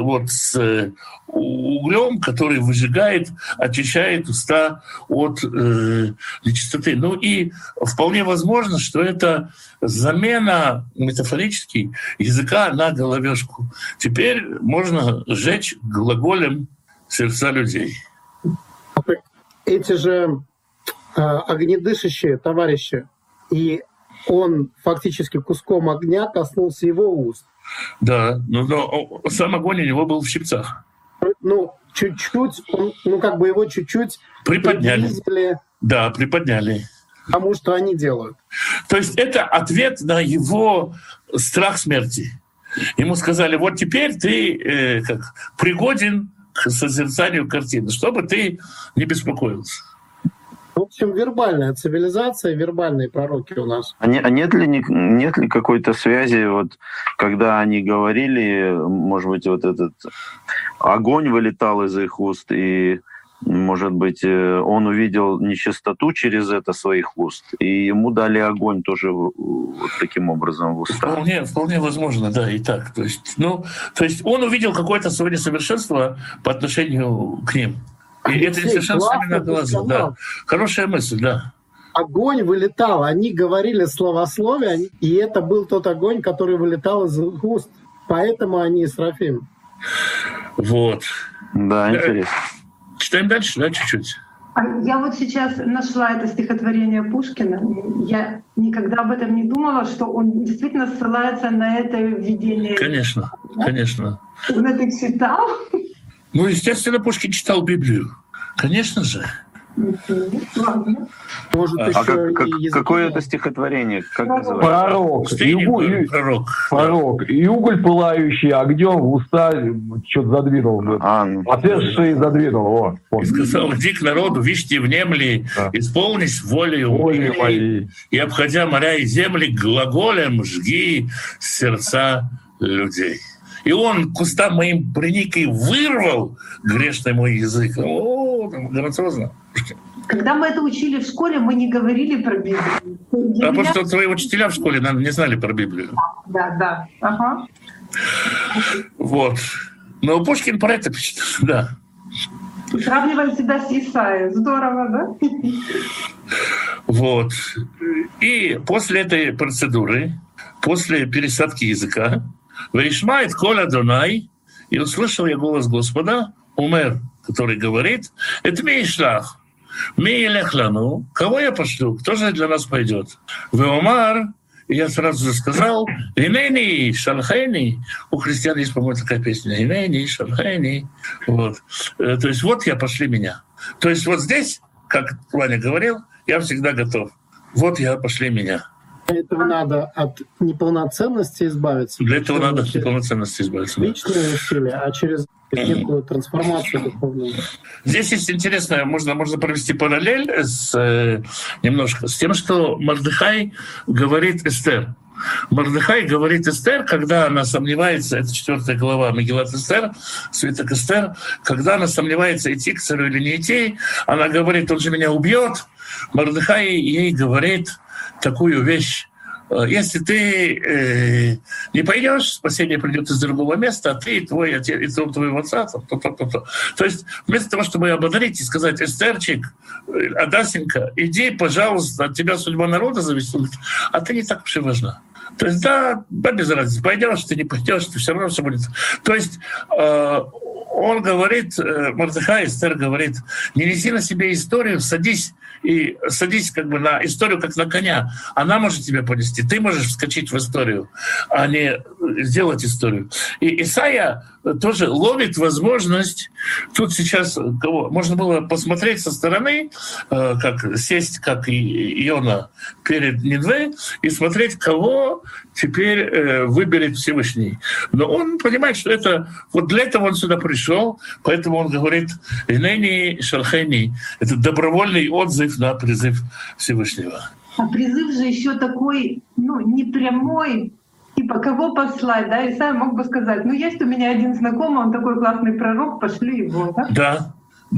углем, который выжигает, очищает уста от нечистоты. Ну и вполне возможно, что это замена метафорически языка на головешку. Теперь можно сжечь глаголем сердца людей. Эти же огнедышащие товарищи, и он фактически куском огня коснулся его уст. Да, но сам огонь у него был в щипцах. Ну, чуть-чуть, его чуть-чуть приподняли. приблизили. Да, приподняли. Потому что они делают. То есть это ответ на его страх смерти. Ему сказали, вот теперь ты пригоден к созерцанию картины, чтобы ты не беспокоился. В общем, вербальная цивилизация, вербальные пророки у нас. А нет ли какой-то связи, вот, когда они говорили, может быть, вот этот огонь вылетал из их уст, и, может быть, он увидел нечистоту через это своих уст, и ему дали огонь тоже вот таким образом в уста? Вполне возможно, да, и так. То есть он увидел какое-то свое несовершенство по отношению к ним. И это несовершенство именно глаза. Да. Хорошая мысль, да. Огонь вылетал, они говорили словословие, и это был тот огонь, который вылетал из их уст. Поэтому они Исрафим. Вот. Да, интересно. Читаем дальше, да, чуть-чуть? Я вот сейчас нашла это стихотворение Пушкина. Я никогда об этом не думала, что он действительно ссылается на это введение. Конечно, конечно. Он это читал? Ну, естественно, Пушкин читал Библию. Конечно же. Может, какое это стихотворение? Как называется? Пророк. И уголь, пылающий огнем, в уста что-то задвинул. Отверстие задвинул. И сказал, иди к народу, вишьте внемли, исполнись волею моей, и, обходя моря и земли, глаголем жги сердца людей. И он к устам моим приник и вырвал грешный мой язык. О, грациозно. Когда мы это учили в школе, мы не говорили про Библию. Потому что твои учителя в школе, наверное, не знали про Библию. Да. Ага. Вот. Но Пушкин про это пишет, да. Сравнивали себя с Исаией. Здорово, да? Вот. И после этой процедуры, после пересадки языка, «Ваишмает коль Адонай», и услышал я голос Господа, Умер, который говорит, «Это мейшлах, мейлех лану, кого я пошлю, кто же для нас пойдет?» «Веомар», и я сразу же сказал, «Инейни, шалхейни», у христиан есть, по-моему, такая песня, «Инейни, шалхейни». Вот. То есть вот я, пошли меня. То есть вот здесь, как Ваня говорил, я всегда готов. Вот я, пошли меня. Для этого надо от неполноценности избавиться. Для этого надо от неполноценности избавиться. Личные усилия, а через некую трансформацию духовную. Здесь есть интересное, можно провести параллель немножко с тем, что Мордехай говорит Эстер. Мордехай говорит Эстер, когда она сомневается, это 4 глава Мегилат Эстер, свиток Эстер, когда она сомневается, идти к царю или не идти, она говорит, он же меня убьет. Мордехай ей говорит такую вещь: если ты не пойдешь, спасение придет из другого места, а ты и твой отец, и твоего отца, то. То есть вместо того, чтобы ободарить и сказать: Эстерчик, Адасенька, иди, пожалуйста, от тебя судьба народа зависит, а ты не так уж и важна. То есть да, без разницы, пойдешь, ты не пойдешь, ты все равно все будет. То есть он говорит, Мордехай, Эстер говорит, не неси на себе историю, садись как бы на историю, как на коня. Она может тебя понести, ты можешь вскочить в историю, а не сделать историю. И Исайя тоже ловит возможность, тут сейчас можно было посмотреть со стороны, как сесть, как и Иона перед Нинве, и смотреть, кого теперь выберет Всевышний. Но он понимает, что это вот для этого он сюда пришел, поэтому он говорит: «Инени шалхени» — это добровольный отзыв на призыв Всевышнего. А призыв же еще такой, непрямой, типа кого послать, да? Исайя мог бы сказать: есть у меня один знакомый, он такой классный пророк, пошли его, да?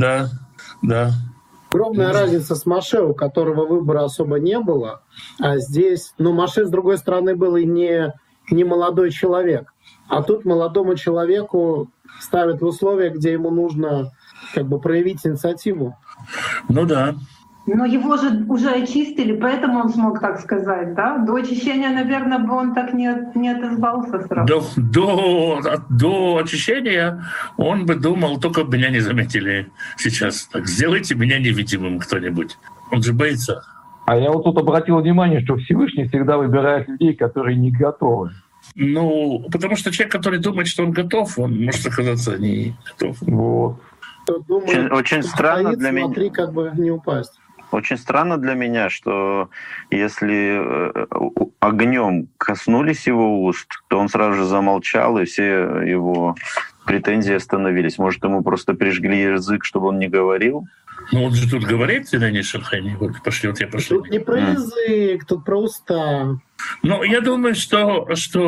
Да. Огромная разница с Моше, у которого выбора особо не было, а здесь, Моше, с другой стороны, был и не молодой человек, А тут молодому человеку ставят в условия, где ему нужно как бы проявить инициативу. Ну да. Но его же уже очистили, поэтому он смог так сказать, да? До очищения, наверное, бы он так не отозвался сразу. До очищения он бы думал, только меня не заметили сейчас. Так, сделайте меня невидимым кто-нибудь. Он же боится. А я вот тут обратил внимание, что Всевышний всегда выбирает людей, которые не готовы. Ну, потому что человек, который думает, что он готов, он может оказаться не готов. Вот. Думает, очень странно для меня. Смотри, как бы не упасть. Очень странно для меня, что если огнем коснулись его уст, то он сразу же замолчал, и все его претензии остановились. Может, ему просто прижгли язык, чтобы он не говорил? Ну, он же тут говорит, Зелени Шерхайни, вот пошли, вот я пошли. Тут не про язык, тут про уста. Ну, я думаю, что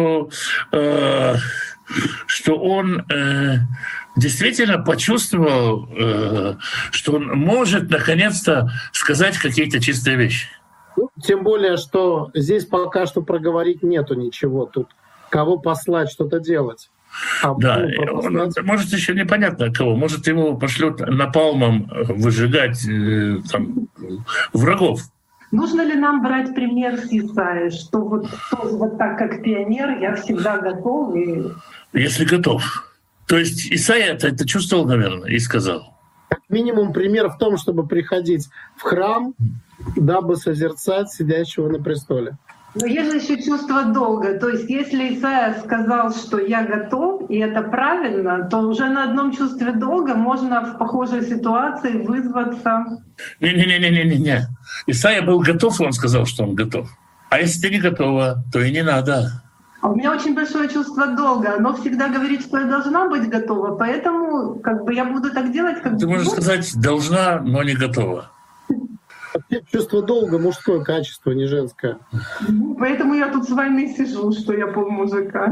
он действительно почувствовал, что он может наконец-то сказать какие-то чистые вещи. Ну, тем более, что здесь пока что проговорить нету ничего. Тут кого послать, что-то делать. Да, может, еще непонятно кого. Может, его пошлют напалмом выжигать там, врагов. Нужно ли нам брать пример с Исаией, что вот так, как пионер, я всегда готов? Если готов. То есть Исаия это чувствовал, наверное, и сказал. Как минимум пример в том, чтобы приходить в храм, дабы созерцать сидящего на престоле. Но есть же еще чувство долга. То есть если Исаия сказал, что я готов, и это правильно, то уже на одном чувстве долга можно в похожей ситуации вызваться. Не. Исаия был готов, и он сказал, что он готов. А если ты не готова, то и не надо. А у меня очень большое чувство долга. Оно всегда говорит, что я должна быть готова. Поэтому как бы я буду так делать, как ты можешь сказать «должна, но не готова». Чувство долга — мужское качество, не женское. Поэтому я тут с вами сижу, что я полмужика.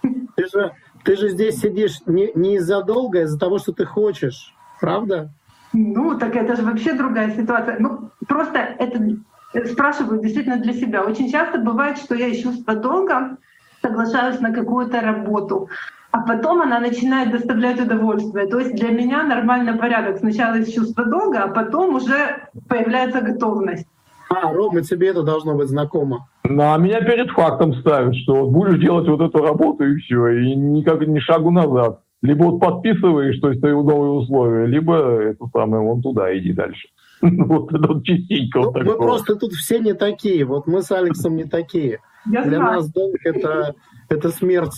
Ты же здесь сидишь не из-за долга, а из-за того, что ты хочешь. Правда? Ну, так это же вообще другая ситуация. Ну, просто это спрашиваю действительно для себя. Очень часто бывает, что я из чувства долга соглашаюсь на какую-то работу, а потом она начинает доставлять удовольствие. То есть для меня нормальный порядок. Сначала из чувства долга, а потом уже появляется готовность. Рома, тебе это должно быть знакомо. Ну, а меня перед фактом ставят, что вот будешь делать вот эту работу и все, и никак ни шагу назад. Либо вот подписываешь, то есть твои новые условия, либо это самое, вон туда иди дальше. Вот это вот частенько вот такое. Мы просто тут все не такие. Вот мы с Алексом не такие. Для нас долг — это смерть.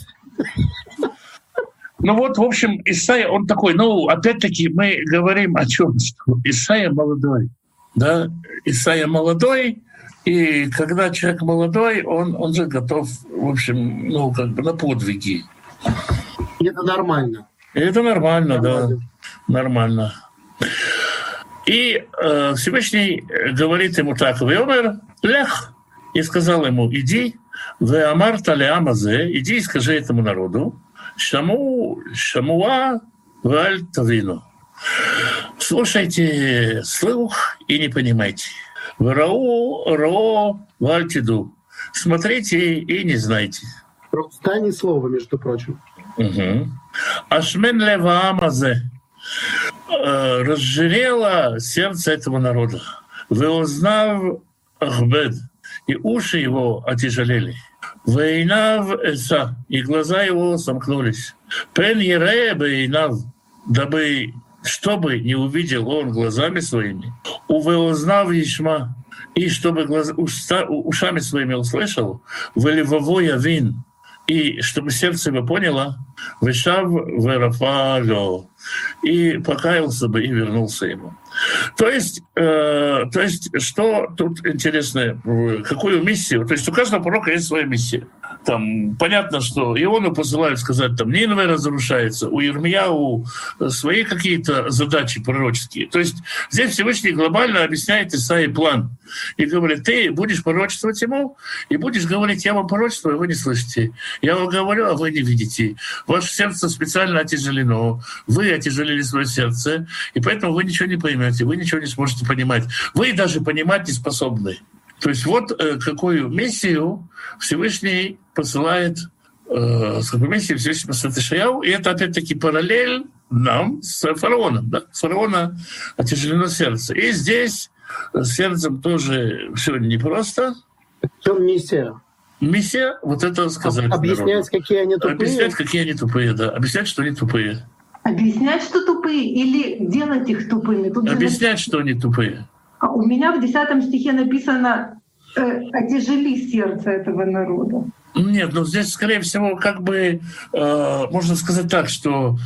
Ну вот, в общем, Исаия, он такой, ну, опять-таки, мы говорим о чем? Что Исаия молодой, да? Исаия молодой, и когда человек молодой, он же готов, в общем, ну, как бы на подвиги. И это нормально. И это нормально, да, нормально. И Всевышний говорит ему так: «Веомер лех», и сказал ему: «Иди, веамарта леамазе», иди и скажи этому народу, «Шамуа валь тавину». Слушайте слух и не понимайте. «Врау валь тиду». Смотрите и не знайте. Просто ни слова, между прочим. «Ашмен леваамазе». Разжирело сердце этого народа. «Веознав ахбед», и уши его отяжелели. «Вейнав эса», и глаза его сомкнулись. «Пен ере бейнав», дабы, чтобы не увидел он глазами своими. «Увеознав ишма», и чтобы ушами своими услышал. «Велеваво явин», и чтобы сердце его поняло. «Вешав верафало», и покаялся бы и вернулся ему. То есть, что тут интересно, какую миссию? То есть у каждого пророка есть своя миссия. Там понятно, что Иону посылают сказать, там Нинве разрушается, у Ирмияу свои какие-то задачи пророческие. То есть здесь Всевышний глобально объясняет Исаии план и говорит: ты будешь пророчествовать ему и будешь говорить: я вам пророчествую, а вы не слышите. Я вам говорю, а вы не видите. Ваше сердце специально отяжелено. Вы отяжелили свое сердце, и поэтому вы ничего не поймете, вы ничего не сможете понимать. Вы даже понимать не способны. То есть вот какую миссию Всевышний посылает вместе в зависимости от Ишаяу. И это опять-таки параллель нам с фараоном. Да? Фараона отяжелено сердце. И здесь с сердцем тоже все непросто. В чем миссия? Миссия вот это сказать. Объяснять, народу. Какие они тупые? Объяснять, какие они тупые, да. Объяснять, что они тупые. Объяснять, что тупые, или делать их тупыми? Тут объяснять, что они тупые. У меня в 10 стихе написано «отяжели сердце этого народа». Нет, ну здесь, скорее всего, как бы можно сказать так, что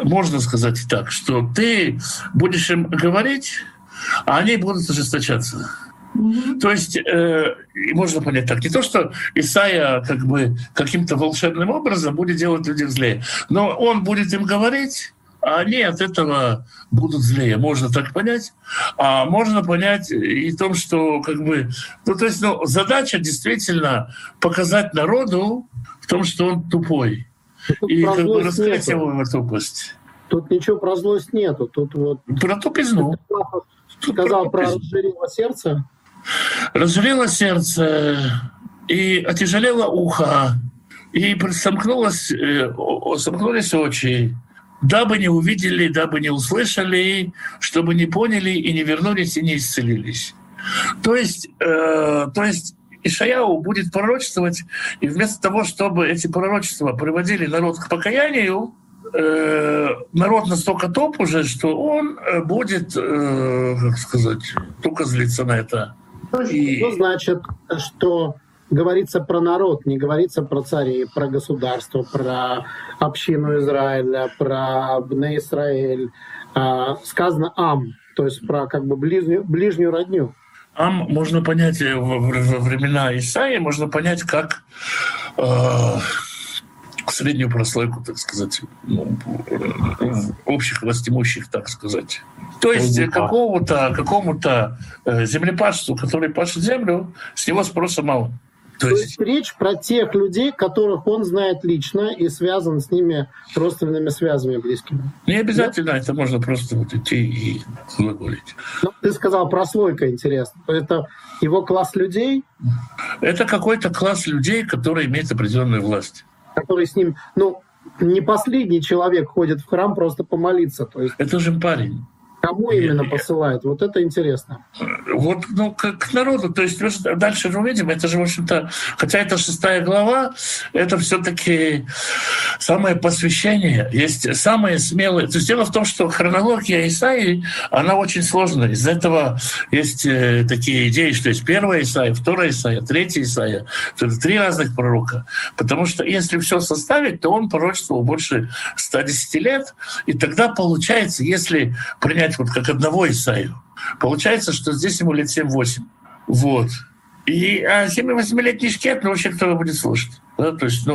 ты будешь им говорить, а они будут ожесточаться. То есть можно понять так, не то, что Исайя как бы каким-то волшебным образом будет делать людей злее, но он будет им говорить, а они от этого будут злее. Можно так понять. А можно понять и в том, что как бы... задача действительно показать народу в том, что он тупой. Тут и как бы раскрыть его тупость. Тут ничего про злость нету. Тут вот... Про тупизну. Сказал про разжирело сердце. Разжирело сердце, и отяжелело ухо, и сомкнулись очи, дабы не увидели, дабы не услышали, чтобы не поняли и не вернулись, и не исцелились. То есть Ишаяу будет пророчествовать, и вместо того, чтобы эти пророчества приводили народ к покаянию, народ настолько топ уже, что он будет, только злиться на это. Что значит, что говорится про народ, не говорится про царей, про государство, про общину Израиля, про Бне Исраэль. Сказано «ам», то есть про как бы ближнюю родню. «Ам» можно понять во времена Исаии, можно понять как среднюю прослойку, так сказать, общих властимущих, так сказать. То есть какому-то землепашцу, который пашет землю, с него спроса мало. То есть речь про тех людей, которых он знает лично и связан с ними родственными связями близкими. Не обязательно, да? Это можно просто идти и глаголить. Ты сказал прослойка, интересно. Это его класс людей? Это какой-то класс людей, который имеет определенную власть. Который с ним, не последний человек ходит в храм просто помолиться. То есть это же парень. Кому именно посылает? Вот это интересно. Вот, к народу. То есть дальше же увидим, это же, в общем-то, хотя это 6 глава, это все-таки самое посвящение, есть самые смелые. То есть дело в том, что хронология Исаии, она очень сложная. Из-за этого есть такие идеи, что есть 1 Исаия, 2 Исаия, 3 Исаия. Это 3 разных пророка. Потому что если все составить, то он пророчествовал больше 110 лет. И тогда получается, если принять вот как одного Исаию, получается, что здесь ему лет 7-8. Вот. А 7-8-летний шкет, вообще кто его будет слушать? Да? То есть,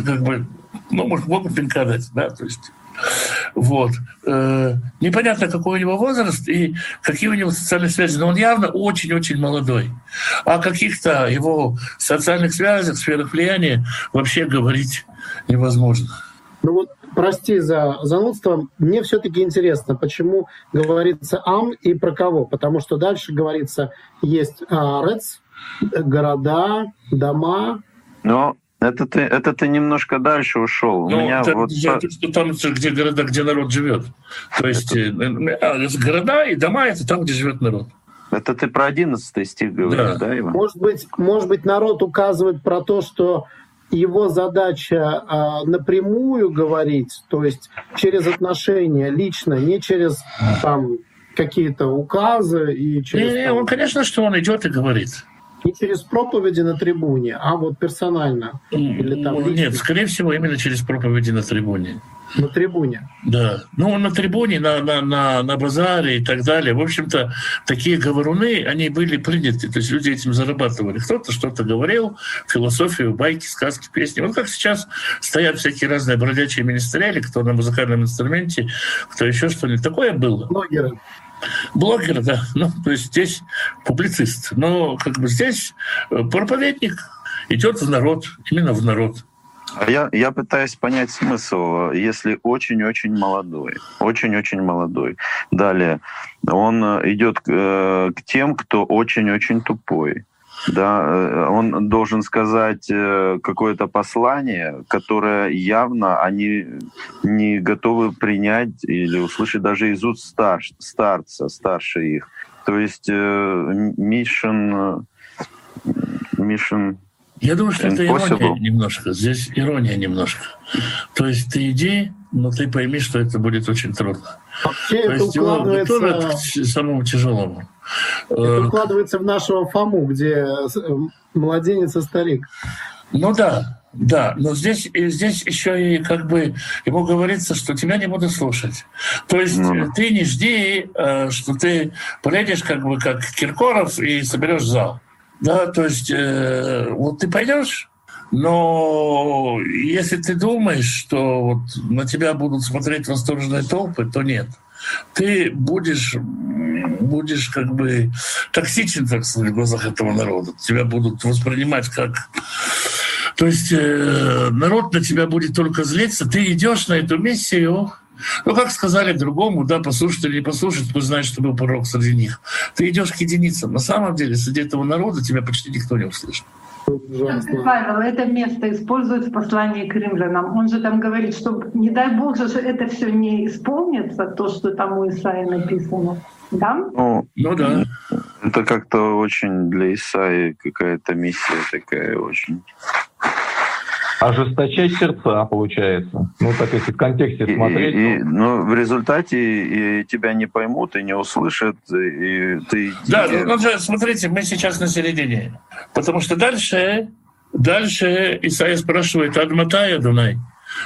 могут пинка дать, да, то есть. Вот. Непонятно, какой у него возраст и какие у него социальные связи, но он явно очень-очень молодой. О каких-то его социальных связях, сферах влияния вообще говорить невозможно. Прости за занудство, мне все-таки интересно, почему говорится «ам» и про кого? Потому что дальше говорится, есть «арец», города, дома. Но это ты немножко дальше ушел. Там, где города, где народ живет. То есть города и дома — это там, где живет народ. Это ты про 11 стих говоришь, да, Иван? Может быть, народ указывает про то, что его задача напрямую говорить, то есть через отношения лично, не через какие-то указы и через. Он, конечно, что он идет и говорит. Не через проповеди на трибуне, а вот персонально. Или нет, скорее всего, именно через проповеди на трибуне. На трибуне? Да. На трибуне, на базаре и так далее. В общем-то, такие говоруны, они были приняты. То есть люди этим зарабатывали. Кто-то что-то говорил, философию, байки, сказки, песни. Вот как сейчас стоят всякие разные бродячие министериали, кто на музыкальном инструменте, кто еще что-нибудь. Такое было. Блогеры, да. То есть здесь публицист. Но здесь проповедник идет в народ, именно в народ. Я пытаюсь понять смысл, если очень-очень молодой. Очень-очень молодой. Далее, он идет к тем, кто очень-очень тупой. Да, он должен сказать какое-то послание, которое явно они не готовы принять или услышать даже из уст старца, старше их. То есть mission Я думаю, что это impossible. ирония немножко. Здесь ирония немножко. То есть ты иди, но ты пойми, что это будет очень трудно. Вообще То это есть его укладывается, готовят к самому тяжелому. это укладывается в нашего Фому, где младенец и старик. Ну да, да, но здесь еще и как бы ему говорится, что тебя не будут слушать. То есть ты не жди, что ты полезешь как бы как Киркоров и соберешь зал. Да, то есть вот ты пойдешь, но если ты думаешь, что вот на тебя будут смотреть восторженные толпы, то нет. Ты будешь как бы токсичен, так сказать, в глазах этого народа. Тебя будут воспринимать как... То есть народ на тебя будет только злиться. Ты идешь на эту миссию, ну, как сказали другому, да, послушать или не послушать, пусть знает, что был пророк среди них. Ты идешь к единицам. На самом деле, среди этого народа тебя почти никто не услышит. Павел это место использует в послании к римлянам. Он же там говорит, что не дай Бог же это все не исполнится, то, что там у Исаии написано. Да? Ну да. Это как-то очень для Исаии какая-то миссия такая очень... Ожесточать сердца, получается. Ну, так если в контексте смотреть. Но в результате и тебя не поймут, и не услышат, и ты... Да, ну же, смотрите, мы сейчас на середине. Потому что дальше Исаия спрашивает, «Адматай, Адонай?»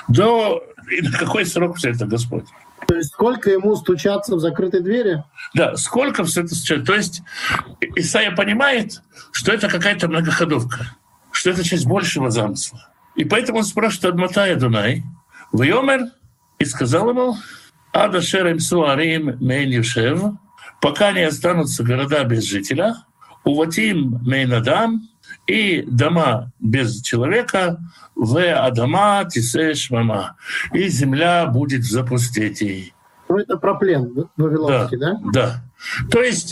И на какой срок все это, Господь? То есть сколько ему стучаться в закрытой двери? Да, сколько все это стучаться? То есть Исаия понимает, что это какая-то многоходовка, что это часть большего замысла. И поэтому он спрашивает «Адматай, Адонай?» «Вайомер» и сказал ему «Ада шерем суарим мейн юшев», пока не останутся города без жителя, «Уватим мейн адам» и дома без человека, «Ве адама тисе шмама» и земля будет в запустении. Ну, это про плен вавилонский, да? Да. То есть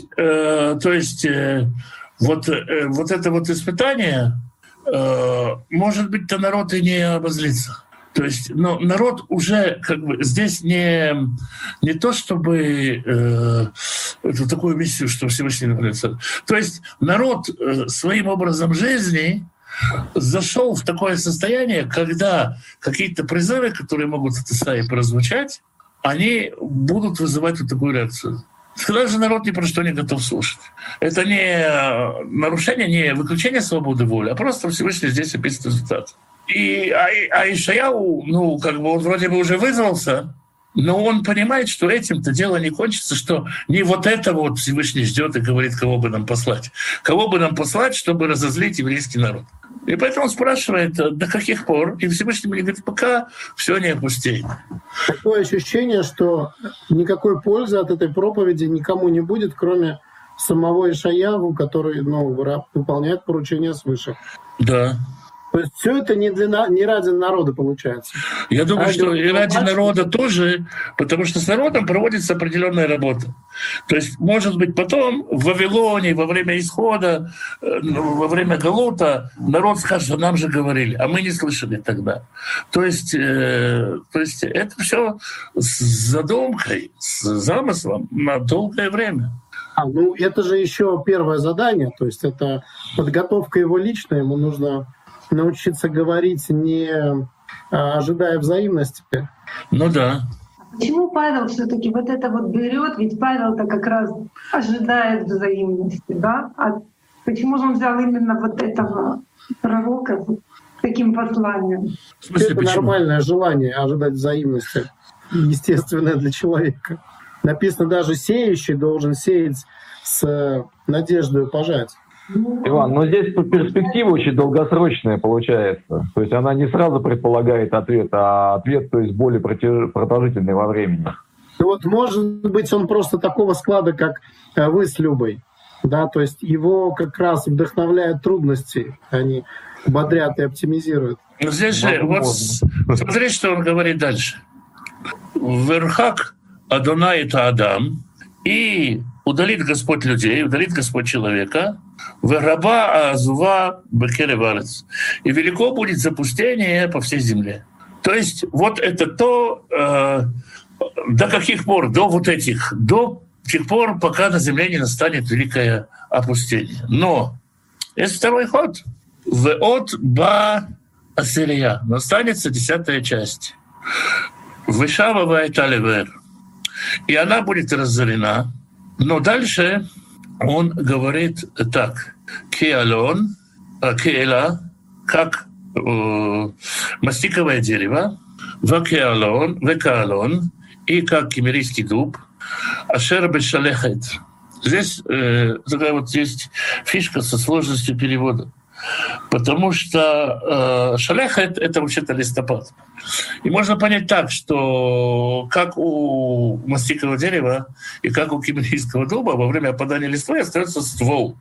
вот это вот испытание, может быть-то народ и не обозлится. То есть, но народ уже как бы здесь не то, чтобы эту такую миссию, что Всевышний нравится. То есть народ своим образом жизни зашел в такое состояние, когда какие-то призывы, которые могут от Исаии прозвучать, они будут вызывать вот такую реакцию. Сказать же, народ ни про что не готов слушать. Это не нарушение, не выключение свободы воли, а просто Всевышний здесь описывает результат. А Ишаяу, ну, как бы он вроде бы уже вызвался, но он понимает, что этим-то дело не кончится, что не вот это вот Всевышний ждет и говорит, кого бы нам послать. Кого бы нам послать, чтобы разозлить еврейский народ. И поэтому он спрашивает, до каких пор? И Всевышний мне говорит, пока все не опустеет. Такое ощущение, что никакой пользы от этой проповеди никому не будет, кроме самого Ишаяву, который выполняет поручения свыше. Да. То есть все это не ради народа получается. Я думаю, что и ради народа тоже, потому что с народом проводится определенная работа. То есть, может быть, потом в Вавилоне, во время исхода, во время Галута народ скажет, нам же говорили, а мы не слышали тогда. То есть это все с задумкой, с замыслом на долгое время. Это же еще первое задание, то есть это подготовка его личная, ему нужно научиться говорить, не ожидая взаимности. Ну да. Почему Павел все-таки вот это вот берет? Ведь Павел-то как раз ожидает взаимности, да? А почему же он взял именно вот этого пророка с таким посланием? В смысле, это нормальное желание ожидать взаимности, естественное для человека. Написано, даже сеющий должен сеять с надеждой пожать. Иван, но здесь перспектива очень долгосрочная получается. То есть она не сразу предполагает ответ, а ответ, то есть более продолжительный во времени. Вот, может быть, он просто такого склада, как вы с Любой. Да, то есть его как раз вдохновляют трудности, они бодрят и оптимизируют. Но здесь же, вот смотри, что он говорит дальше. Верхак Адонай это Адам, и удалит Господь людей, удалит Господь человека, «Вераба азува бекерев арец», и велико будет запустение по всей земле. То есть вот это то, до каких пор, до тех пор, пока на земле не настанет великое опустение. Но есть второй ход. «Веот ба асирия», настанется 10-я часть. «Вешава ваэталевер», и она будет разорена. Но дальше он говорит так: «Кеалон», «Кеэла», как мастиковое дерево, «Вакеалон», «Векаалон», и как киммерийский дуб, «Ашер бешалехет». Здесь такая вот есть фишка со сложностью перевода. Потому что шалехет — это вообще-то листопад. И можно понять так, что как у мастикового дерева и как у киммерийского дуба во время опадания листвы остается ствол.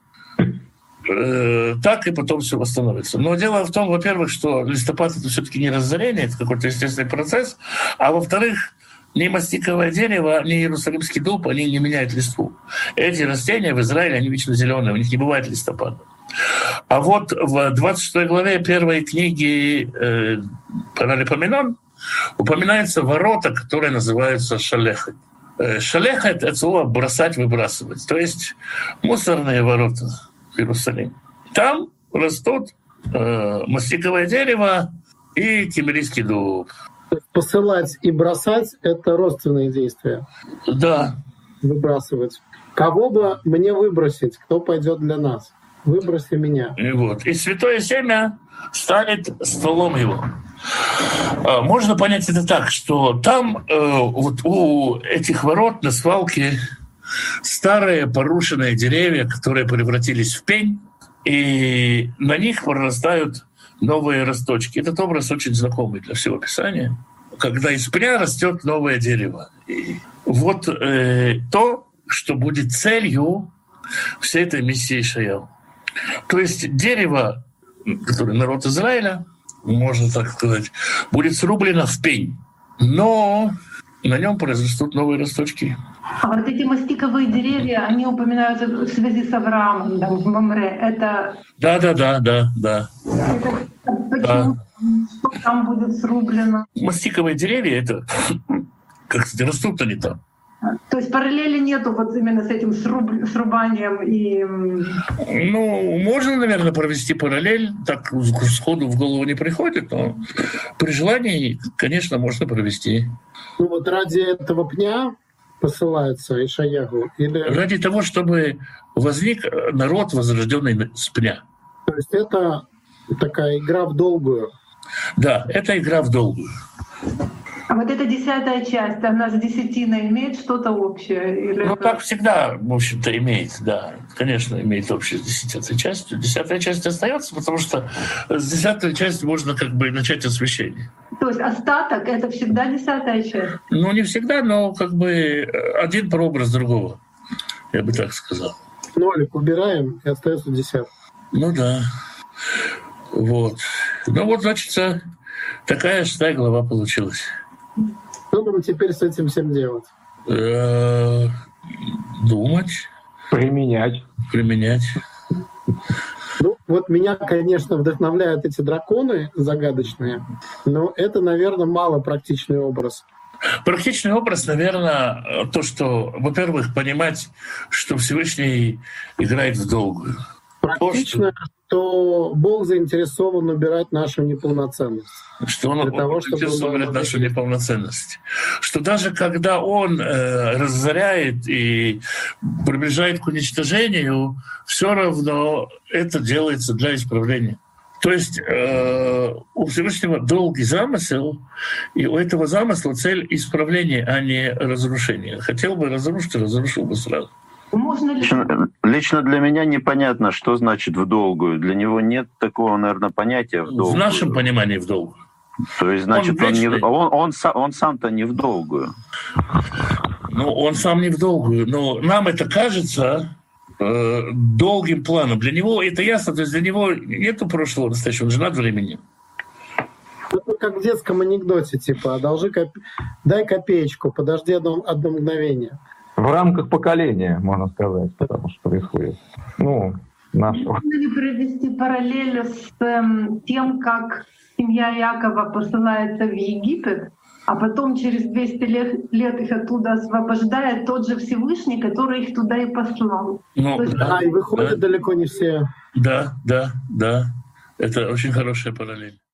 Так и потом все восстановится. Но дело в том, во-первых, что листопад — это все-таки не разорение, это какой-то естественный процесс, а во-вторых, ни мастиковое дерево, ни иерусалимский дуб, они не меняют листву. Эти растения в Израиле, они вечно зеленые, у них не бывает листопада. А вот в 26 главе первой книги Паралипоменон упоминаются ворота, которые называются шалехет. Шалехет — это слово «бросать», «выбрасывать», то есть мусорные ворота в Иерусалим. Там растут мастиковое дерево и киммерийский дуб. Посылать и бросать — это родственные действия. Да. Выбрасывать. Кого бы мне выбросить? Кто пойдет для нас? Выброси меня. И вот. И святое семя станет стволом его. Можно понять это так, что там вот у этих ворот на свалке старые порушенные деревья, которые превратились в пень, и на них прорастают новые росточки. Этот образ очень знакомый для всего Писания, когда из пня растет новое дерево. И вот то, что будет целью всей этой миссии Ишаяу. То есть дерево, которое народ Израиля, можно так сказать, будет срублено в пень, но на нем произрастут новые росточки. А вот эти мастиковые деревья, они упоминаются в связи с Авраамом, да, в Мамре. Это... Да. Это почему? Что там будет срублено? Мастиковые деревья — это, как сказать, растут они там. То есть параллели нету вот именно с этим срубанием и... Ну, можно, наверное, провести параллель, так сходу в голову не приходит, но при желании, конечно, можно провести. Ну вот ради этого пня посылается Ишаяху? Или... Ради того, чтобы возник народ, возрожденный с пня. То есть это такая игра в долгую? Да, это игра в долгую. А вот эта 10-я часть, она с десятиной имеет что-то общее? Или Ну, это... так всегда, в общем-то, имеет, да. Конечно, имеет общее с 10-й частью. 10-я часть остается, потому что с 10-й частью можно как бы начать освящение. То есть остаток — это всегда 10-я часть? Ну, не всегда, но как бы один прообраз другого, я бы так сказал. Нолик убираем, и остается 10. Ну да. Вот. Ну вот, значит, такая 6-я глава получилась. Что нам теперь с этим всем делать? Думать. Применять. Ну, вот меня, конечно, вдохновляют эти драконы загадочные, но это, наверное, мало практичный образ. Практичный образ, наверное, то, что, во-первых, понимать, что Всевышний играет в долгую. Практично, что Бог заинтересован убирать нашу неполноценность. Что он заинтересован убирать нашу неполноценность. Что даже когда он разоряет и приближает к уничтожению, все равно это делается для исправления. То есть у Всевышнего долгий замысел, и у этого замысла цель исправления, а не разрушения. Хотел бы разрушить, разрушил бы сразу. Можно ли... Лично для меня непонятно, что значит «в долгую». Для него нет такого, наверное, понятия «в долгую». В нашем понимании «в долгую». То есть, значит, он сам-то не в долгую. Ну, он сам не в долгую. Но нам это кажется долгим планом. Для него это ясно, то есть для него нету прошлого настоящего, он же над временем. Это как в детском анекдоте, типа, дай копеечку, подожди одно мгновение. В рамках поколения, можно сказать, потому что происходит. Нашего. Можно ли провести параллель с тем, как семья Якова посылается в Египет, а потом через 200 лет их оттуда освобождает тот же Всевышний, который их туда и послал? И выходят далеко не все. Да. Это очень хорошая параллель.